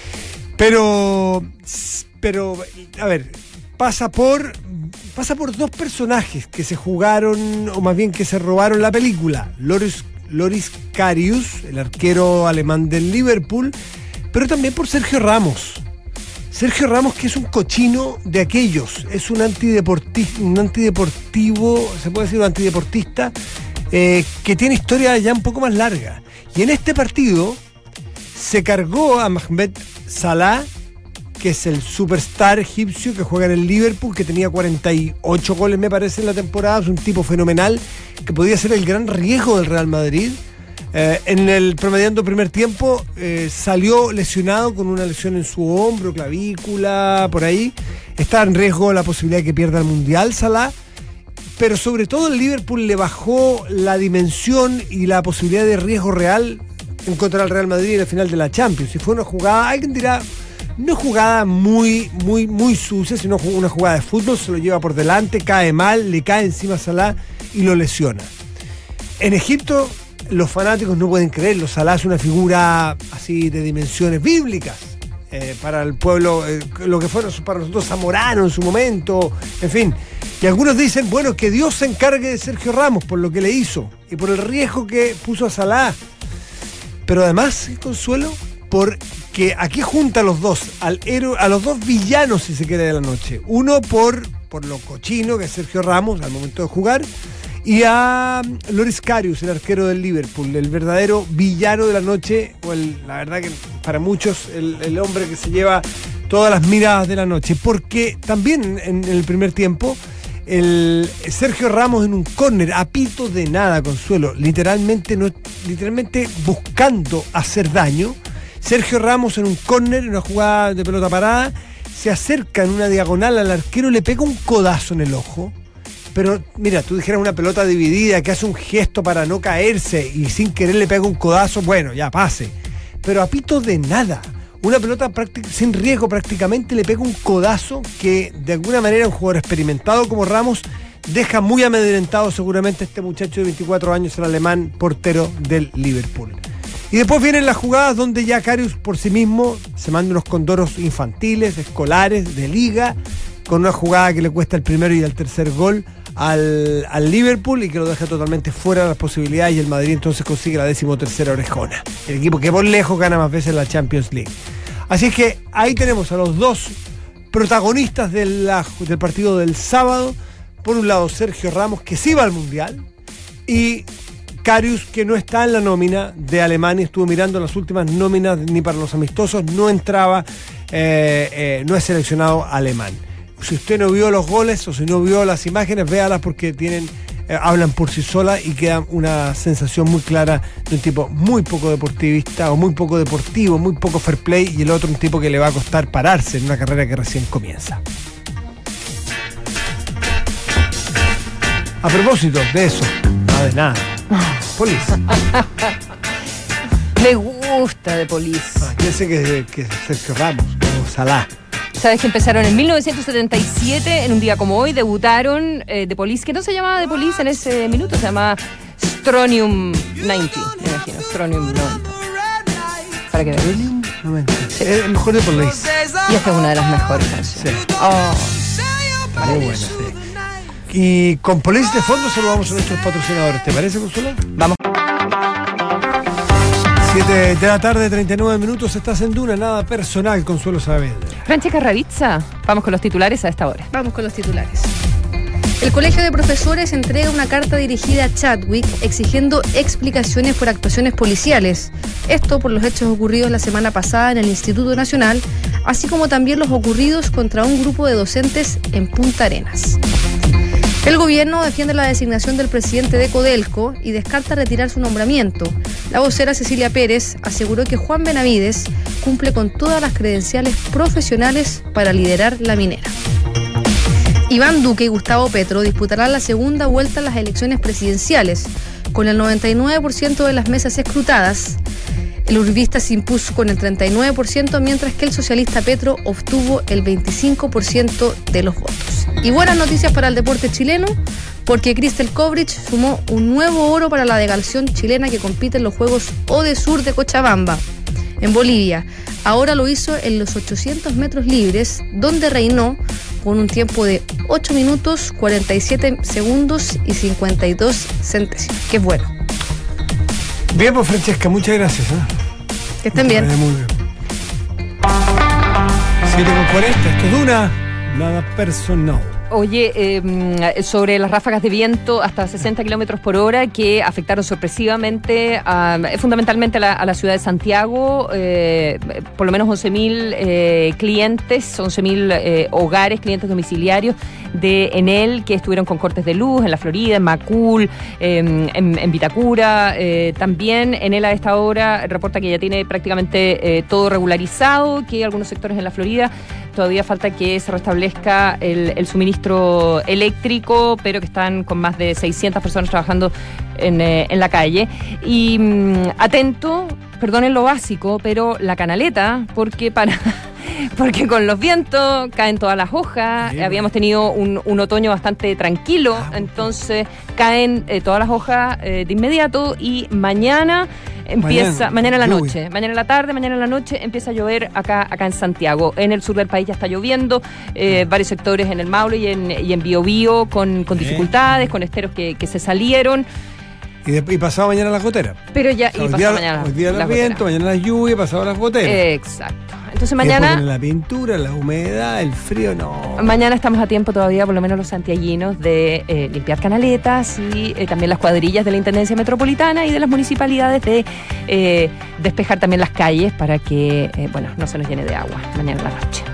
Pero, pero a ver, pasa por, pasa por dos personajes que se jugaron, o más bien que se robaron la película. Loris Loris Karius, el arquero alemán del Liverpool, pero también por Sergio Ramos. Sergio Ramos, que es un cochino de aquellos, es un antideportista, un antideportivo, se puede decir un antideportista, eh, que tiene historia ya un poco más larga. Y en este partido se cargó a Mohamed Salah, que es el superstar egipcio que juega en el Liverpool, que tenía cuarenta y ocho goles, me parece, en la temporada. Es un tipo fenomenal, que podía ser el gran riesgo del Real Madrid. Eh, en el promediando primer tiempo eh, salió lesionado con una lesión en su hombro, clavícula, por ahí. Está en riesgo la posibilidad de que pierda el Mundial Salah. Pero sobre todo el Liverpool le bajó la dimensión y la posibilidad de riesgo real en contra del Real Madrid en la final de la Champions. Y fue una jugada, alguien dirá, no jugada muy, muy, muy sucia, sino una jugada de fútbol, se lo lleva por delante, cae mal, le cae encima a Salah y lo lesiona. En Egipto los fanáticos no pueden creerlo. Salah es una figura así de dimensiones bíblicas, eh, para el pueblo, eh, lo que fueron para nosotros Zamorano en su momento, en fin. Y algunos dicen, bueno, que Dios se encargue de Sergio Ramos por lo que le hizo y por el riesgo que puso a Salah. Pero además, Consuelo, porque aquí junta a los dos, al héroe, a los dos villanos, si se quiere, de la noche. Uno por, por lo cochino, que es Sergio Ramos al momento de jugar, y a Loris Karius, el arquero del Liverpool, el verdadero villano de la noche, o el, la verdad que para muchos el, el hombre que se lleva todas las miradas de la noche. Porque también en, en el primer tiempo, el Sergio Ramos en un córner, a pito de nada, Consuelo, literalmente, no, literalmente buscando hacer daño. Sergio Ramos en un córner, en una jugada de pelota parada, se acerca en una diagonal al arquero, le pega un codazo en el ojo. Pero mira, tú dijeras una pelota dividida que hace un gesto para no caerse y sin querer le pega un codazo, bueno, ya pase. Pero a pito de nada, una pelota práctic- sin riesgo prácticamente, le pega un codazo que de alguna manera un jugador experimentado como Ramos deja muy amedrentado seguramente a este muchacho de veinticuatro años, el alemán portero del Liverpool. Y después vienen las jugadas donde ya Karius por sí mismo se manda unos condoros infantiles, escolares, de liga, con una jugada que le cuesta el primero y el tercer gol al, al Liverpool y que lo deja totalmente fuera de las posibilidades, y el Madrid entonces consigue la decimotercera orejona. El equipo que por lejos gana más veces la Champions League. Así es que ahí tenemos a los dos protagonistas de la, del partido del sábado. Por un lado, Sergio Ramos, que sí va al Mundial, y Karius, que no está en la nómina de Alemania. Estuvo mirando las últimas nóminas ni para los amistosos, no entraba, eh, eh, no es seleccionado alemán. Si usted no vio los goles o si no vio las imágenes, véalas porque tienen, eh, hablan por sí solas y queda una sensación muy clara de un tipo muy poco deportivista o muy poco deportivo, muy poco fair play, y el otro un tipo que le va a costar pararse en una carrera que recién comienza. A propósito de eso, nada de nada. Police. Me gusta de Police. Ah, yo sé que, que Sergio Ramos, como Salah. Sabes que empezaron en mil novecientos setenta y siete, en un día como hoy, debutaron eh, The Police, que no se llamaba The Police en ese minuto, se llamaba Strontium noventa, me imagino, Strontium noventa. Para que veas. Strontium noventa. Sí. Es el mejor de Police. Y esta es una de las mejores canciones. Sí. Oh, muy buena, sí. Y con Police de fondo saludamos a nuestros patrocinadores. ¿Te parece, Consuelo? Vamos. siete de la tarde, treinta y nueve minutos. Estás en Duna, nada personal, Consuelo Saavedra. Francesca Ravizza, vamos con los titulares a esta hora. Vamos con los titulares. El Colegio de Profesores entrega una carta dirigida a Chadwick exigiendo explicaciones por actuaciones policiales. Esto por los hechos ocurridos la semana pasada en el Instituto Nacional, así como también los ocurridos contra un grupo de docentes en Punta Arenas. El gobierno defiende la designación del presidente de Codelco y descarta retirar su nombramiento. La vocera Cecilia Pérez aseguró que Juan Benavides cumple con todas las credenciales profesionales para liderar la minera. Iván Duque y Gustavo Petro disputarán la segunda vuelta en las elecciones presidenciales. Con el noventa y nueve por ciento de las mesas escrutadas, el uribista se impuso con el treinta y nueve por ciento, mientras que el socialista Petro obtuvo el veinticinco por ciento de los votos. Y buenas noticias para el deporte chileno, porque Cristel Kovrich sumó un nuevo oro para la delegación chilena que compite en los Juegos Odesur de Cochabamba, en Bolivia. Ahora lo hizo en los ochocientos metros libres, donde reinó con un tiempo de ocho minutos, cuarenta y siete segundos y cincuenta y dos centésimos, que es bueno. Bien, pues Francesca, muchas gracias. ¿eh? Que estén bien. Muy bien. siete con cuarenta, esto es Duna, nada personal. Oye, eh, sobre las ráfagas de viento hasta sesenta kilómetros por hora que afectaron sorpresivamente a, fundamentalmente a la, a la ciudad de Santiago, eh, por lo menos once mil eh, clientes, once mil eh, hogares, clientes domiciliarios de Enel que estuvieron con cortes de luz en la Florida, en Macul, eh, en, en Vitacura. Eh, también Enel a esta hora reporta que ya tiene prácticamente eh, todo regularizado, que algunos sectores en la Florida todavía falta que se restablezca el, el suministro eléctrico, pero que están con más de seiscientas personas trabajando en, eh, en la calle. Y mmm, atento, perdonen lo básico, pero la canaleta, porque para... porque con los vientos caen todas las hojas. Sí, habíamos tenido un, un otoño bastante tranquilo, ah, entonces caen eh, todas las hojas eh, de inmediato, y mañana empieza, mañana, mañana en la lluvia. noche, mañana en la tarde, mañana en la noche empieza a llover acá, acá en Santiago. En el sur del país ya está lloviendo, eh, varios sectores en el Maule y en, y en Biobío con, con dificultades, con esteros que, que se salieron. Y, de, y pasado mañana las goteras. Pero ya, o sea, y pasado día, mañana. Hoy día el viento, mañana la lluvia, pasado las goteras. Exacto. Entonces mañana... La pintura, la humedad, el frío, no. Mañana estamos a tiempo todavía, por lo menos los santiaguinos, de eh, limpiar canaletas y eh, también las cuadrillas de la Intendencia Metropolitana y de las municipalidades de eh, despejar también las calles para que, eh, bueno, no se nos llene de agua mañana en la noche.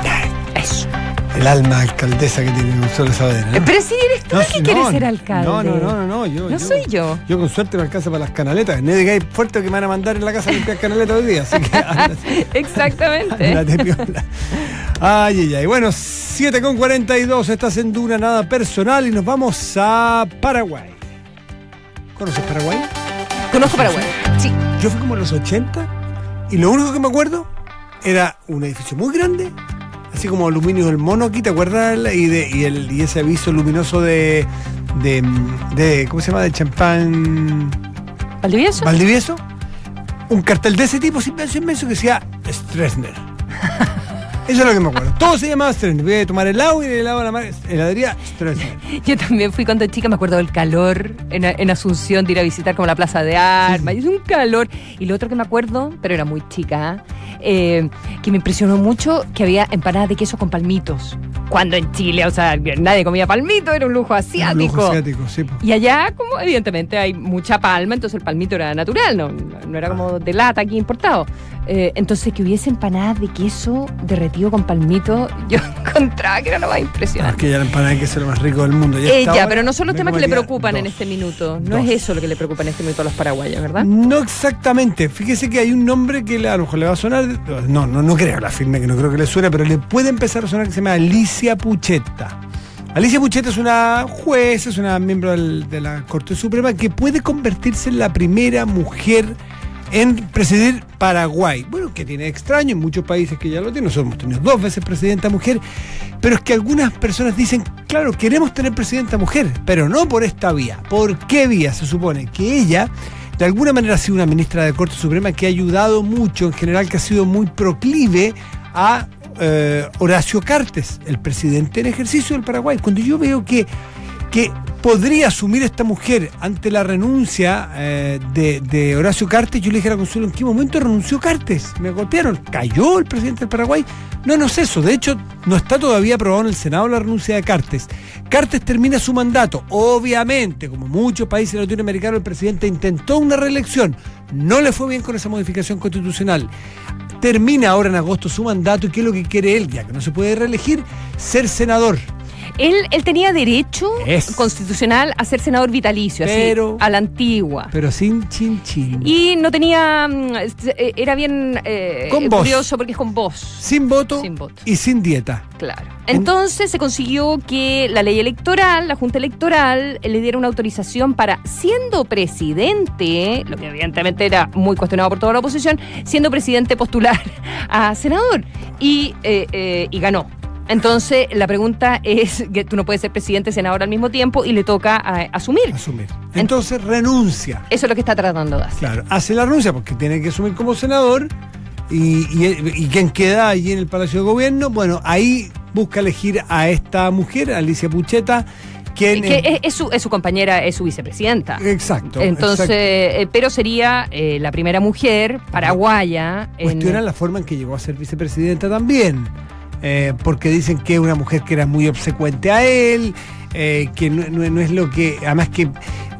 Eso. El alma alcaldesa que tiene Consuelo Saavedra, ¿no? Pero si eres tú no, el que no, quieres no, ser alcalde. No, no, no, no, no, yo, no yo, soy yo. Yo con suerte me alcanza para las canaletas. No digáis fuerte que me van a mandar en la casa a limpiar canaletas hoy día. Así que ándate, exactamente. Ándate, piola. Ay, ay, ay. Bueno, siete con cuarenta y dos, estás en Duna, nada personal, y nos vamos a Paraguay. ¿Conoces Paraguay? Conozco Paraguay, sí. Yo fui como en los ochenta y lo único que me acuerdo era un edificio muy grande, así como Aluminio del Mono aquí, ¿te acuerdas? Y, de, y, el, y ese aviso luminoso de, de, de, ¿cómo se llama? De champán... ¿Valdivieso? Valdivieso. un cartel de ese tipo, inmenso, inmenso, que decía Stroessner. Eso es lo que me acuerdo. Todo se llamaba Stroessner. Voy a tomar helado y el helado de la heladería Stroessner. Yo también fui cuando chica, me acuerdo del calor en, en Asunción, de ir a visitar como la Plaza de Armas. Sí. Y es un calor. Y lo otro que me acuerdo, pero era muy chica, eh, que me impresionó mucho, que había empanadas de queso con palmitos. Cuando en Chile, o sea, nadie comía palmito, era un lujo asiático. Un lujo asiático, sí. Y allá, como evidentemente hay mucha palma, entonces el palmito era natural, no, no era como de lata aquí importado. Eh, entonces que hubiese empanadas de queso derretido con palmito, yo encontraba que era lo más impresionante. Es que ya la empanada de queso es lo más rico del mundo. Ya Ella, pero no son los temas que le preocupan dos. en este minuto. No Dos. es eso lo que le preocupa en este minuto a los paraguayos, ¿verdad? No exactamente. Fíjese que hay un nombre que a lo mejor le va a sonar. No, no, no creo, la firme que no creo que le suene, pero le puede empezar a sonar, que se llama Alicia Puchetta. Alicia Puchetta es una jueza, es una miembro del, de la Corte Suprema que puede convertirse en la primera mujer en presidir Paraguay. Bueno, que tiene extraño, en muchos países que ya lo tienen, nosotros hemos tenido dos veces presidenta mujer, pero es que algunas personas dicen, claro, queremos tener presidenta mujer, pero no por esta vía. ¿Por qué vía? Se supone que ella, de alguna manera, ha sido una ministra de Corte Suprema que ha ayudado mucho, en general, que ha sido muy proclive a eh, Horacio Cartes, el presidente en ejercicio del Paraguay. Cuando yo veo que que podría asumir esta mujer ante la renuncia eh, de, de Horacio Cartes, yo le dije a la Consuelo, ¿en qué momento renunció Cartes? Me golpearon, ¿cayó el presidente del Paraguay? No, no es eso, de hecho no está todavía aprobado en el Senado la renuncia de Cartes. Cartes termina su mandato, obviamente, como muchos países latinoamericanos, el presidente intentó una reelección, no le fue bien con esa modificación constitucional. Termina ahora en agosto su mandato, y ¿qué es lo que quiere él? Ya que no se puede reelegir, ser senador. Él, él tenía derecho es. constitucional a ser senador vitalicio, pero, así, a la antigua. Pero sin chin chin. Y no tenía... Era bien eh, con curioso porque es con voz. Sin voto, sin voto y sin dieta. Claro. Entonces se consiguió que la ley electoral, la Junta Electoral, le diera una autorización para, siendo presidente, lo que evidentemente era muy cuestionado por toda la oposición, siendo presidente postular a senador. Y, eh, eh, y ganó. Entonces, la pregunta es que tú no puedes ser presidente y senador al mismo tiempo y le toca a, asumir. Asumir. Entonces, renuncia. Eso es lo que está tratando de hacer. Claro, hace la renuncia porque tiene que asumir como senador y, y, y quien queda allí en el Palacio de Gobierno, bueno, ahí busca elegir a esta mujer, Alicia Puchetta, quien... Que es, es, su, es su compañera, es su vicepresidenta. Exacto. Entonces, exacto. Eh, pero sería eh, la primera mujer paraguaya. Cuestiona en... la forma en que llegó a ser vicepresidenta también. Eh, porque dicen que es una mujer que era muy obsecuente a él, eh, que no, no, no es lo que, además que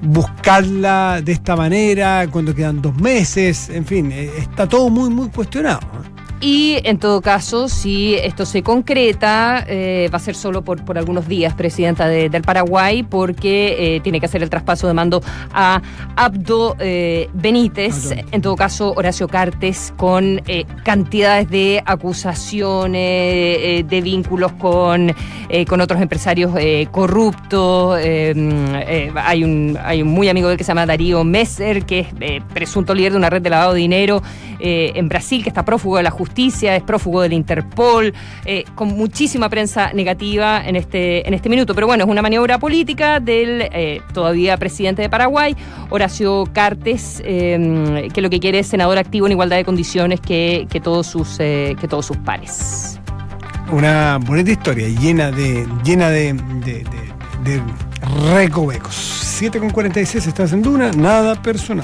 buscarla de esta manera cuando quedan dos meses, en fin, eh, está todo muy, muy cuestionado. Y en todo caso, si esto se concreta, eh, va a ser solo por, por algunos días presidenta de, del Paraguay, porque eh, tiene que hacer el traspaso de mando a Abdo eh, Benítez. Abdo. En todo caso, Horacio Cartes, con eh, cantidades de acusaciones, eh, de vínculos con, eh, con otros empresarios eh, corruptos. Eh, eh, hay, un, hay un muy amigo de él que se llama Darío Messer, que es eh, presunto líder de una red de lavado de dinero eh, en Brasil, que está prófugo de la justicia. Justicia, es prófugo del Interpol, eh, con muchísima prensa negativa en este, en este minuto. Pero bueno, es una maniobra política del eh, todavía presidente de Paraguay, Horacio Cartes, eh, que lo que quiere es senador activo en igualdad de condiciones que, que, todos, sus, eh, que todos sus pares. Una bonita historia, llena de, llena de, de, de, de recovecos. siete con cuarenta y seis, estás en Duna, nada personal.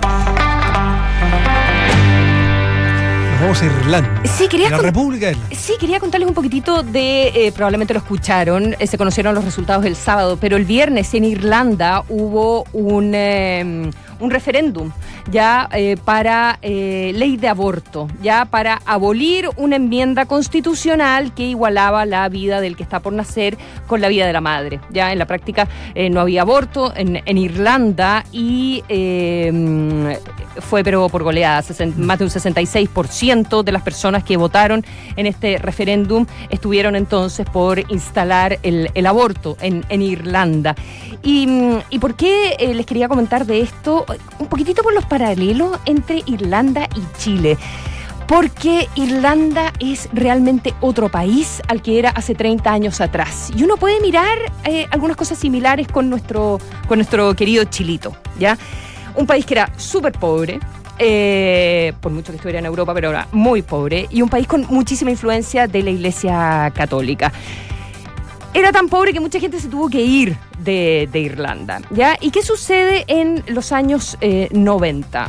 Vamos a Irlanda. Sí, quería la con... República de Irlanda. Sí, quería contarles un poquitito de, eh, probablemente lo escucharon, eh, se conocieron los resultados el sábado, pero el viernes en Irlanda hubo un, eh, un referéndum ya eh, para eh, ley de aborto, ya para abolir una enmienda constitucional que igualaba la vida del que está por nacer con la vida de la madre. Ya en la práctica eh, no había aborto en, en Irlanda y eh, fue pero por goleada, más de un sesenta y seis por ciento de las personas que votaron en este referéndum estuvieron entonces por instalar el, el aborto en, en Irlanda. Y, ¿Y por qué eh, les quería comentar de esto? Un poquitito por los paralelos entre Irlanda y Chile. Porque Irlanda es realmente otro país al que era hace treinta años atrás. Y uno puede mirar eh, algunas cosas similares con nuestro, con nuestro querido Chilito, ¿ya? Un país que era súper pobre, eh, por mucho que estuviera en Europa, pero ahora muy pobre, y un país con muchísima influencia de la Iglesia Católica. Era tan pobre que mucha gente se tuvo que ir de, de Irlanda, ¿ya? ¿Y qué sucede en los años eh, noventa?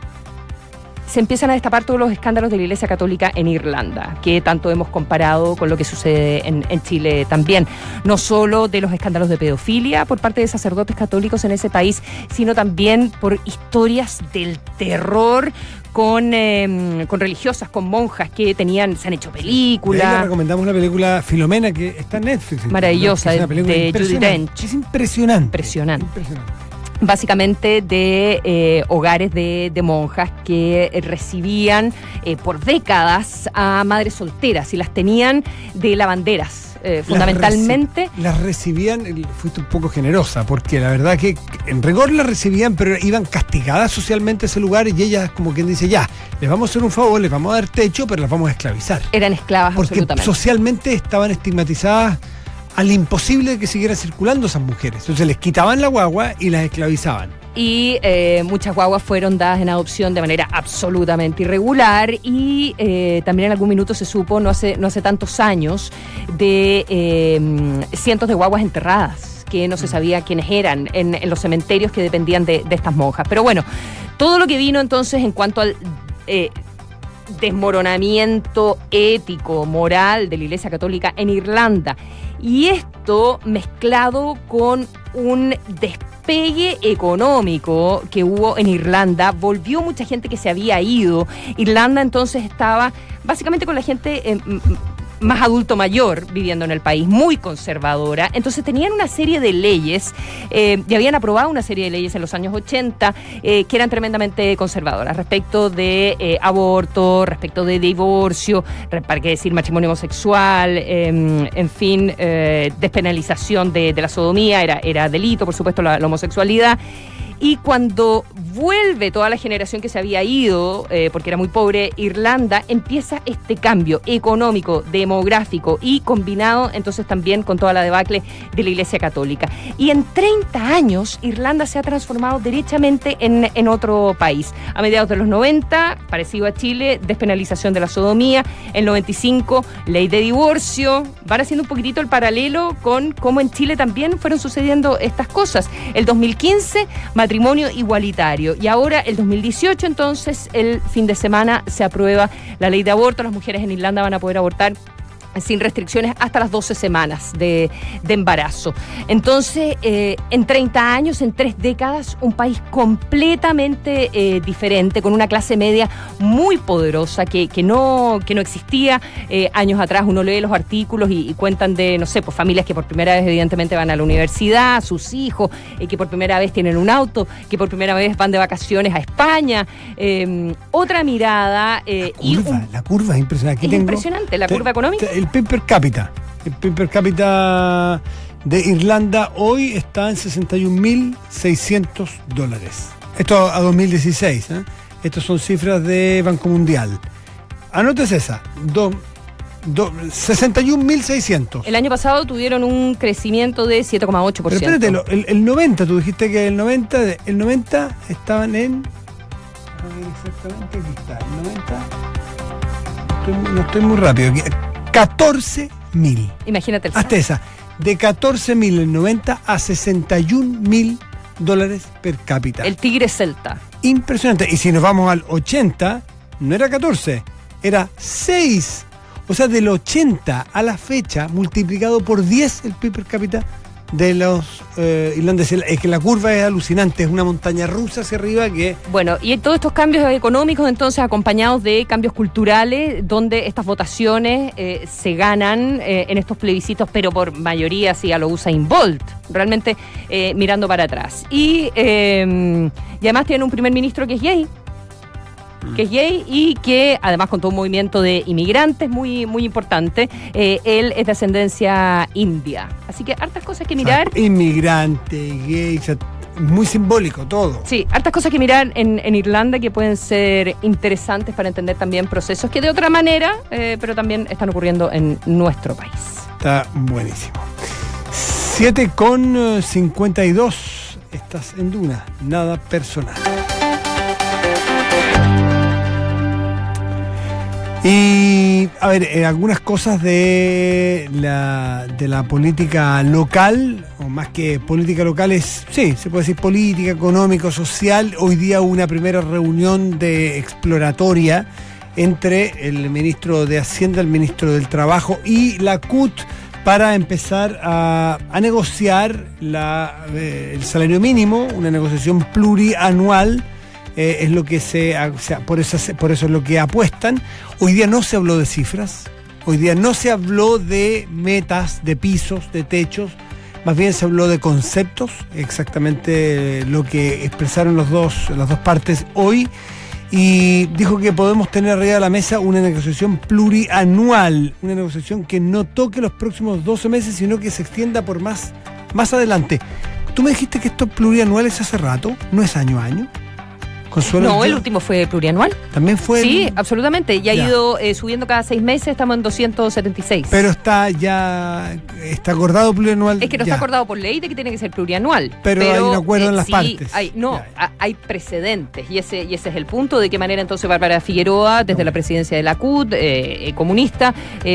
Se empiezan a destapar todos los escándalos de la Iglesia Católica en Irlanda, que tanto hemos comparado con lo que sucede en, en Chile también. No solo de los escándalos de pedofilia por parte de sacerdotes católicos en ese país, sino también por historias del terror con, eh, con religiosas, con monjas que tenían, se han hecho películas. Y ahí le recomendamos la película Filomena, que está en Netflix. Maravillosa, ¿no? de, de Judi Dench. Es impresionante. Impresionante. Impresionante. Básicamente de eh, hogares de, de monjas que eh, recibían eh, por décadas a madres solteras y las tenían de lavanderas, eh, fundamentalmente. Las, reci- las recibían, fuiste un poco generosa, porque la verdad que en rigor las recibían, pero iban castigadas socialmente a ese lugar y ellas, como quien dice, ya, les vamos a hacer un favor, les vamos a dar techo, pero las vamos a esclavizar. Eran esclavas, porque absolutamente. Socialmente estaban estigmatizadas al imposible de que siguieran circulando esas mujeres. Entonces les quitaban la guagua y las esclavizaban. Y eh, muchas guaguas fueron dadas en adopción de manera absolutamente irregular y eh, también en algún minuto se supo, no hace, no hace tantos años, de eh, cientos de guaguas enterradas que no se sabía quiénes eran en, en los cementerios que dependían de, de estas monjas. Pero bueno, todo lo que vino entonces en cuanto al eh, desmoronamiento ético, moral de la Iglesia Católica en Irlanda, y esto mezclado con un despegue económico que hubo en Irlanda, volvió mucha gente que se había ido. Irlanda entonces estaba básicamente con la gente eh, más adulto mayor viviendo en el país, muy conservadora. Entonces tenían una serie de leyes, eh, y habían aprobado una serie de leyes en los años ochenta eh, que eran tremendamente conservadoras respecto de eh, aborto, respecto de divorcio, para qué decir matrimonio homosexual, eh, en fin, eh, despenalización de, de la sodomía, era, era delito, por supuesto, la, la homosexualidad. Y cuando vuelve toda la generación que se había ido, eh, porque era muy pobre, Irlanda, empieza este cambio económico, demográfico y combinado entonces también con toda la debacle de la Iglesia Católica. Y en treinta años, Irlanda se ha transformado derechamente en, en otro país. A mediados de los noventa, parecido a Chile, despenalización de la sodomía. En noventa y cinco, ley de divorcio. Van haciendo un poquitito el paralelo con cómo en Chile también fueron sucediendo estas cosas. El dos mil quince, matrimonio igualitario. Y ahora, el dos mil dieciocho, entonces, el fin de semana se aprueba la ley de aborto. Las mujeres en Irlanda van a poder abortar sin restricciones hasta las doce semanas de, de embarazo. Entonces, eh, en treinta años, en tres décadas, un país completamente eh, diferente, con una clase media muy poderosa que, que, no, que no existía eh, años atrás. Uno lee los artículos y, y cuentan de, no sé, pues familias que por primera vez evidentemente van a la universidad, sus hijos, eh, que por primera vez tienen un auto, que por primera vez van de vacaciones a España. Eh, otra mirada. Eh, la curva, y un, la curva es impresionante. Aquí es tengo, impresionante, la te, curva económica. Te, el P I B per cápita. El P I B per cápita de Irlanda hoy está en sesenta y un mil seiscientos dólares. Esto a dos mil dieciséis. ¿eh? Estas son cifras de Banco Mundial. Anótese esa. Do, do, sesenta y un mil seiscientos. El año pasado tuvieron un crecimiento de siete coma ocho por ciento. Pero espérate, el, el noventa, tú dijiste que el noventa, el noventa estaban en... A ver exactamente, aquí está. El noventa... Estoy, no estoy muy rápido. catorce mil. Imagínate el Hasta esa. De catorce mil en noventa a sesenta y un mil dólares per cápita. El tigre celta. Impresionante. Y si nos vamos al ochenta, no era catorce, era seis. O sea, del ochenta a la fecha, multiplicado por diez el P I B per cápita de los eh, irlandeses. Es que la curva es alucinante, es una montaña rusa hacia arriba que... Bueno, y todos estos cambios económicos entonces acompañados de cambios culturales, donde estas votaciones eh, se ganan eh, en estos plebiscitos, pero por mayoría sí a lo Usain Bolt, realmente eh, mirando para atrás. Y, eh, y además tienen un primer ministro que es gay, que es gay y que además con todo un movimiento de inmigrantes muy, muy importante. Eh, él es de ascendencia india. Así que hartas cosas que mirar. O sea, inmigrante, gay, o sea, muy simbólico todo. Sí, hartas cosas que mirar en, en Irlanda que pueden ser interesantes para entender también procesos que de otra manera, eh, pero también están ocurriendo en nuestro país. Está buenísimo. siete con cincuenta y dos. Estás en Duna, nada personal. Y, a ver, eh, algunas cosas de la, de la política local, o más que política local, es, sí, se puede decir política, económico, social. Hoy día hubo una primera reunión de exploratoria entre el ministro de Hacienda, el ministro del Trabajo y la C U T para empezar a, a negociar la, eh, el salario mínimo, una negociación plurianual. Eh, es lo que se, o sea, por eso, por eso es lo que apuestan. Hoy día no se habló de cifras, hoy día no se habló de metas, de pisos, de techos, más bien se habló de conceptos, exactamente lo que expresaron los dos, las dos partes hoy, y dijo que podemos tener arriba de la mesa una negociación plurianual, una negociación que no toque los próximos doce meses, sino que se extienda por más, más adelante. Tú me dijiste que esto plurianual es hace rato, no es año a año. Consuelo, no, el último fue plurianual. ¿También fue? Sí, el... absolutamente. Ya ha ido eh, subiendo cada seis meses, estamos en doscientos setenta y seis. Pero está ya, está acordado plurianual. Es que no ya. está acordado por ley de que tiene que ser plurianual. Pero, pero hay un acuerdo eh, en las sí, partes. Hay, no, ya, ya. hay precedentes y ese, y ese es el punto. De qué manera entonces Bárbara Figueroa, desde no. la presidencia de la C U T, eh, comunista,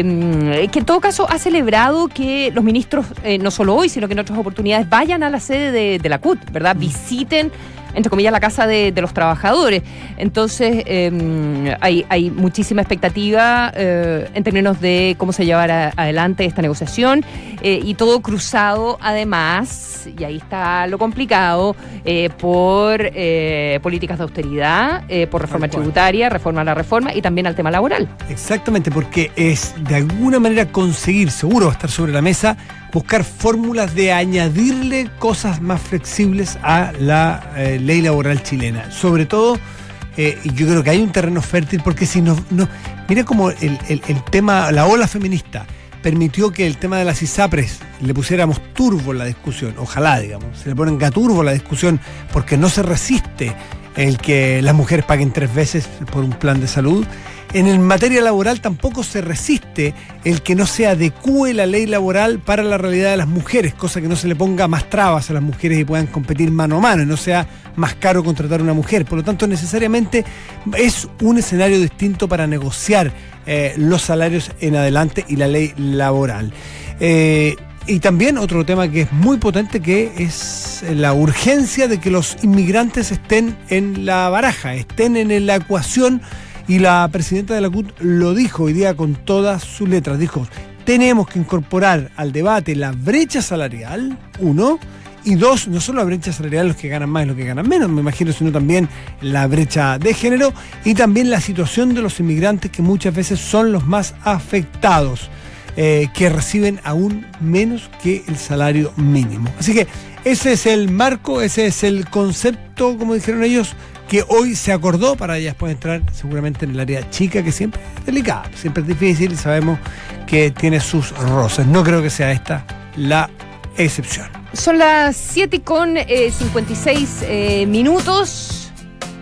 eh, que en todo caso ha celebrado que los ministros, eh, no solo hoy, sino que en otras oportunidades, vayan a la sede de, de la C U T, ¿verdad? Mm. Visiten, entre comillas, la casa de, de los trabajadores. Entonces, eh, hay, hay muchísima expectativa eh, en términos de cómo se llevará adelante esta negociación eh, y todo cruzado, además, y ahí está lo complicado, eh, por eh, políticas de austeridad, eh, por reforma tributaria, reforma a la reforma y también al tema laboral. Exactamente, porque es de alguna manera conseguir, seguro va a estar sobre la mesa, buscar fórmulas de añadirle cosas más flexibles a la eh, ley laboral chilena. Sobre todo, eh, yo creo que hay un terreno fértil, porque si no, no mira como el, el, el tema, la ola feminista permitió que el tema de las ISAPRES le pusiéramos turbo en la discusión, ojalá, digamos, se le ponen gaturbo a la discusión, porque no se resiste el que las mujeres paguen tres veces por un plan de salud. En el materia laboral tampoco se resiste el que no se adecúe la ley laboral para la realidad de las mujeres, cosa que no se le ponga más trabas a las mujeres y puedan competir mano a mano y no sea más caro contratar a una mujer. Por lo tanto, necesariamente es un escenario distinto para negociar eh, los salarios en adelante y la ley laboral. Eh, y también otro tema que es muy potente, que es la urgencia de que los inmigrantes estén en la baraja, estén en la ecuación. Y la presidenta de la C U T lo dijo hoy día con todas sus letras. Dijo, tenemos que incorporar al debate la brecha salarial, uno, y dos, no solo la brecha salarial, los que ganan más y los que ganan menos, me imagino, sino también la brecha de género y también la situación de los inmigrantes, que muchas veces son los más afectados, eh, que reciben aún menos que el salario mínimo. Así que ese es el marco, ese es el concepto, como dijeron ellos, que hoy se acordó para ya después entrar seguramente en el área chica, que siempre es delicada, siempre es difícil, sabemos que tiene sus roces. No creo que sea esta la excepción. Son las siete con cincuenta y seis eh, minutos.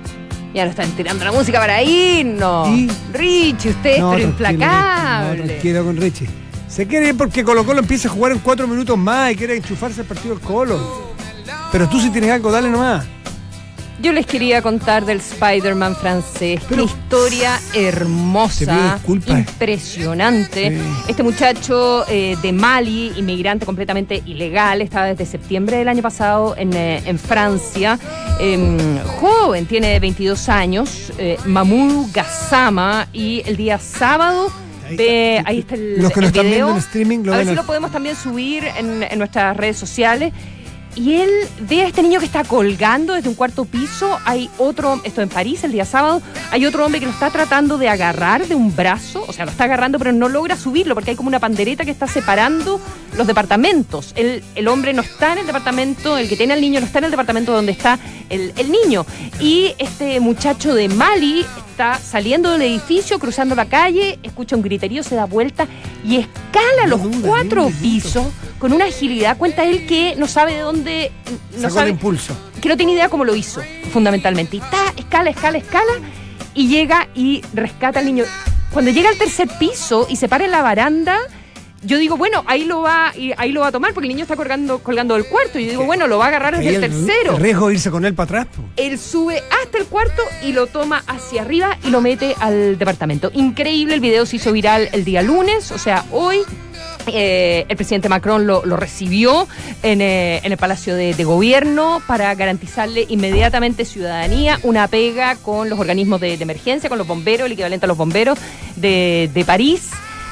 Ya nos están tirando la música para irnos. ¿Y? Richie, usted no, es pero implacable. No, tranquilo con Richie. Se quiere ir porque Colo Colo empieza a jugar en cuatro minutos más y quiere enchufarse al partido del Colo. Pero tú, si tienes algo, dale nomás. Yo les quería contar del Spider-Man francés. Pero, qué historia hermosa, impresionante. Sí. Este muchacho eh, de Mali, inmigrante completamente ilegal, estaba desde septiembre del año pasado en, eh, en Francia. Eh, joven, tiene veintidós años, eh, Mamoudou Gassama, y el día sábado... Ve, ahí está el, los que el lo video. Están viendo en streaming, lo a ver ven si lo podemos también subir en, en nuestras redes sociales. Y él ve a este niño que está colgando desde un cuarto piso. Hay otro, esto en París el día sábado, hay otro hombre que lo está tratando de agarrar de un brazo, o sea, lo está agarrando pero no logra subirlo porque hay como una pandereta que está separando los departamentos. El, el hombre no está en el departamento, el que tiene al niño no está en el departamento donde está el, el niño. Y este muchacho de Mali está saliendo del edificio, cruzando la calle, escucha un griterío, se da vuelta y escala los cuatro pisos con una agilidad. Cuenta él que no sabe de dónde... No Sacó sabe, el impulso. Que no tiene idea cómo lo hizo, fundamentalmente. Y está, escala, escala, escala, y llega y rescata al niño. Cuando llega al tercer piso y se para en la baranda, yo digo, bueno, ahí lo va y ahí lo va a tomar porque el niño está colgando, colgando del cuarto. Y yo digo, bueno, lo va a agarrar desde Ahí el el, tercero. el riesgo de irse con él para atrás. po. Él sube hasta el cuarto y lo toma hacia arriba y lo mete al departamento. Increíble, el video se hizo viral el día lunes, o sea, hoy. Eh, el presidente Macron lo, lo recibió en, eh, en el Palacio de, de Gobierno para garantizarle inmediatamente ciudadanía, una pega con los organismos de, de emergencia, con los bomberos, el equivalente a los bomberos de, de París.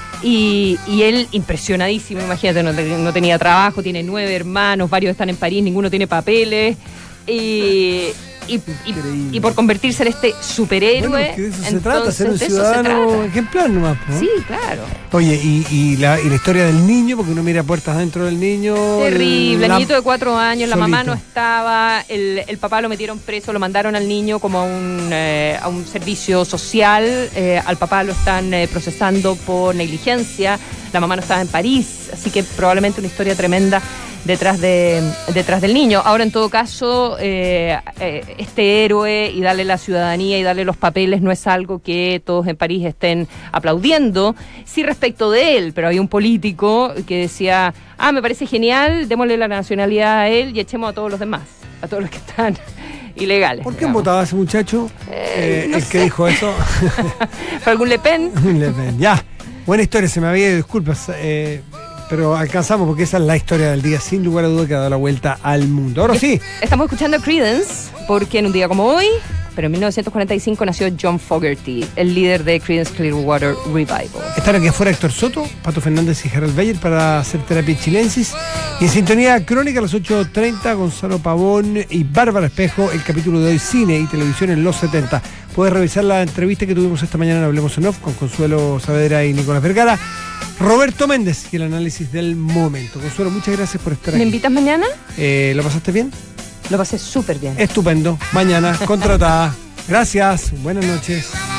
Y, y él impresionadísimo, imagínate, no, no tenía trabajo, tiene nueve hermanos, varios están en París, ninguno tiene papeles. Y... Y, y, y por convertirse en este superhéroe. Bueno, que de eso se entonces, trata, ser un de eso se ciudadano trata. ejemplar nomás. ¿no? Sí, claro. Oye, y, y, la, y la historia del niño, porque uno mira puertas dentro del niño. Terrible, el la- niñito de cuatro años, la solito. mamá no estaba, el, el papá lo metieron preso, lo mandaron al niño como a un, eh, a un servicio social, eh, al papá lo están eh, procesando por negligencia, la mamá no estaba en París, así que probablemente una historia tremenda detrás de detrás del niño. Ahora, en todo caso, eh, eh, este héroe y darle la ciudadanía y darle los papeles no es algo que todos en París estén aplaudiendo. Sí, respecto de él, pero había un político que decía, ah, me parece genial, démosle la nacionalidad a él y echemos a todos los demás, a todos los que están ilegales. ¿Por quién digamos. votaba ese muchacho? Eh, Eh, no el sé. que dijo eso. ¿Fue algún Le Pen? Le Pen. Ya, buena historia, se me había ido, disculpas. Eh, pero alcanzamos porque esa es la historia del día, sin lugar a duda, que ha dado la vuelta al mundo. Ahora sí, Estamos escuchando Creedence porque en un día como hoy, pero en mil novecientos cuarenta y cinco nació John Fogerty, el líder de Creedence Clearwater Revival. están aquí afuera Héctor Soto, Pato Fernández y Gerald Bayer para hacer terapia chilensis. Y en sintonía crónica a las ocho treinta, Gonzalo Pavón y Bárbara Espejo, el capítulo de hoy, cine y televisión en los setenta. Puedes revisar la entrevista que tuvimos esta mañana en Hablemos en Off con Consuelo Saavedra y Nicolás Vergara. Roberto Méndez y el análisis del momento. Consuelo, muchas gracias por estar ¿Me aquí. invitas mañana? Eh, ¿Lo pasaste bien? Lo pasé súper bien. Estupendo. Mañana, contratada. Gracias. Buenas noches.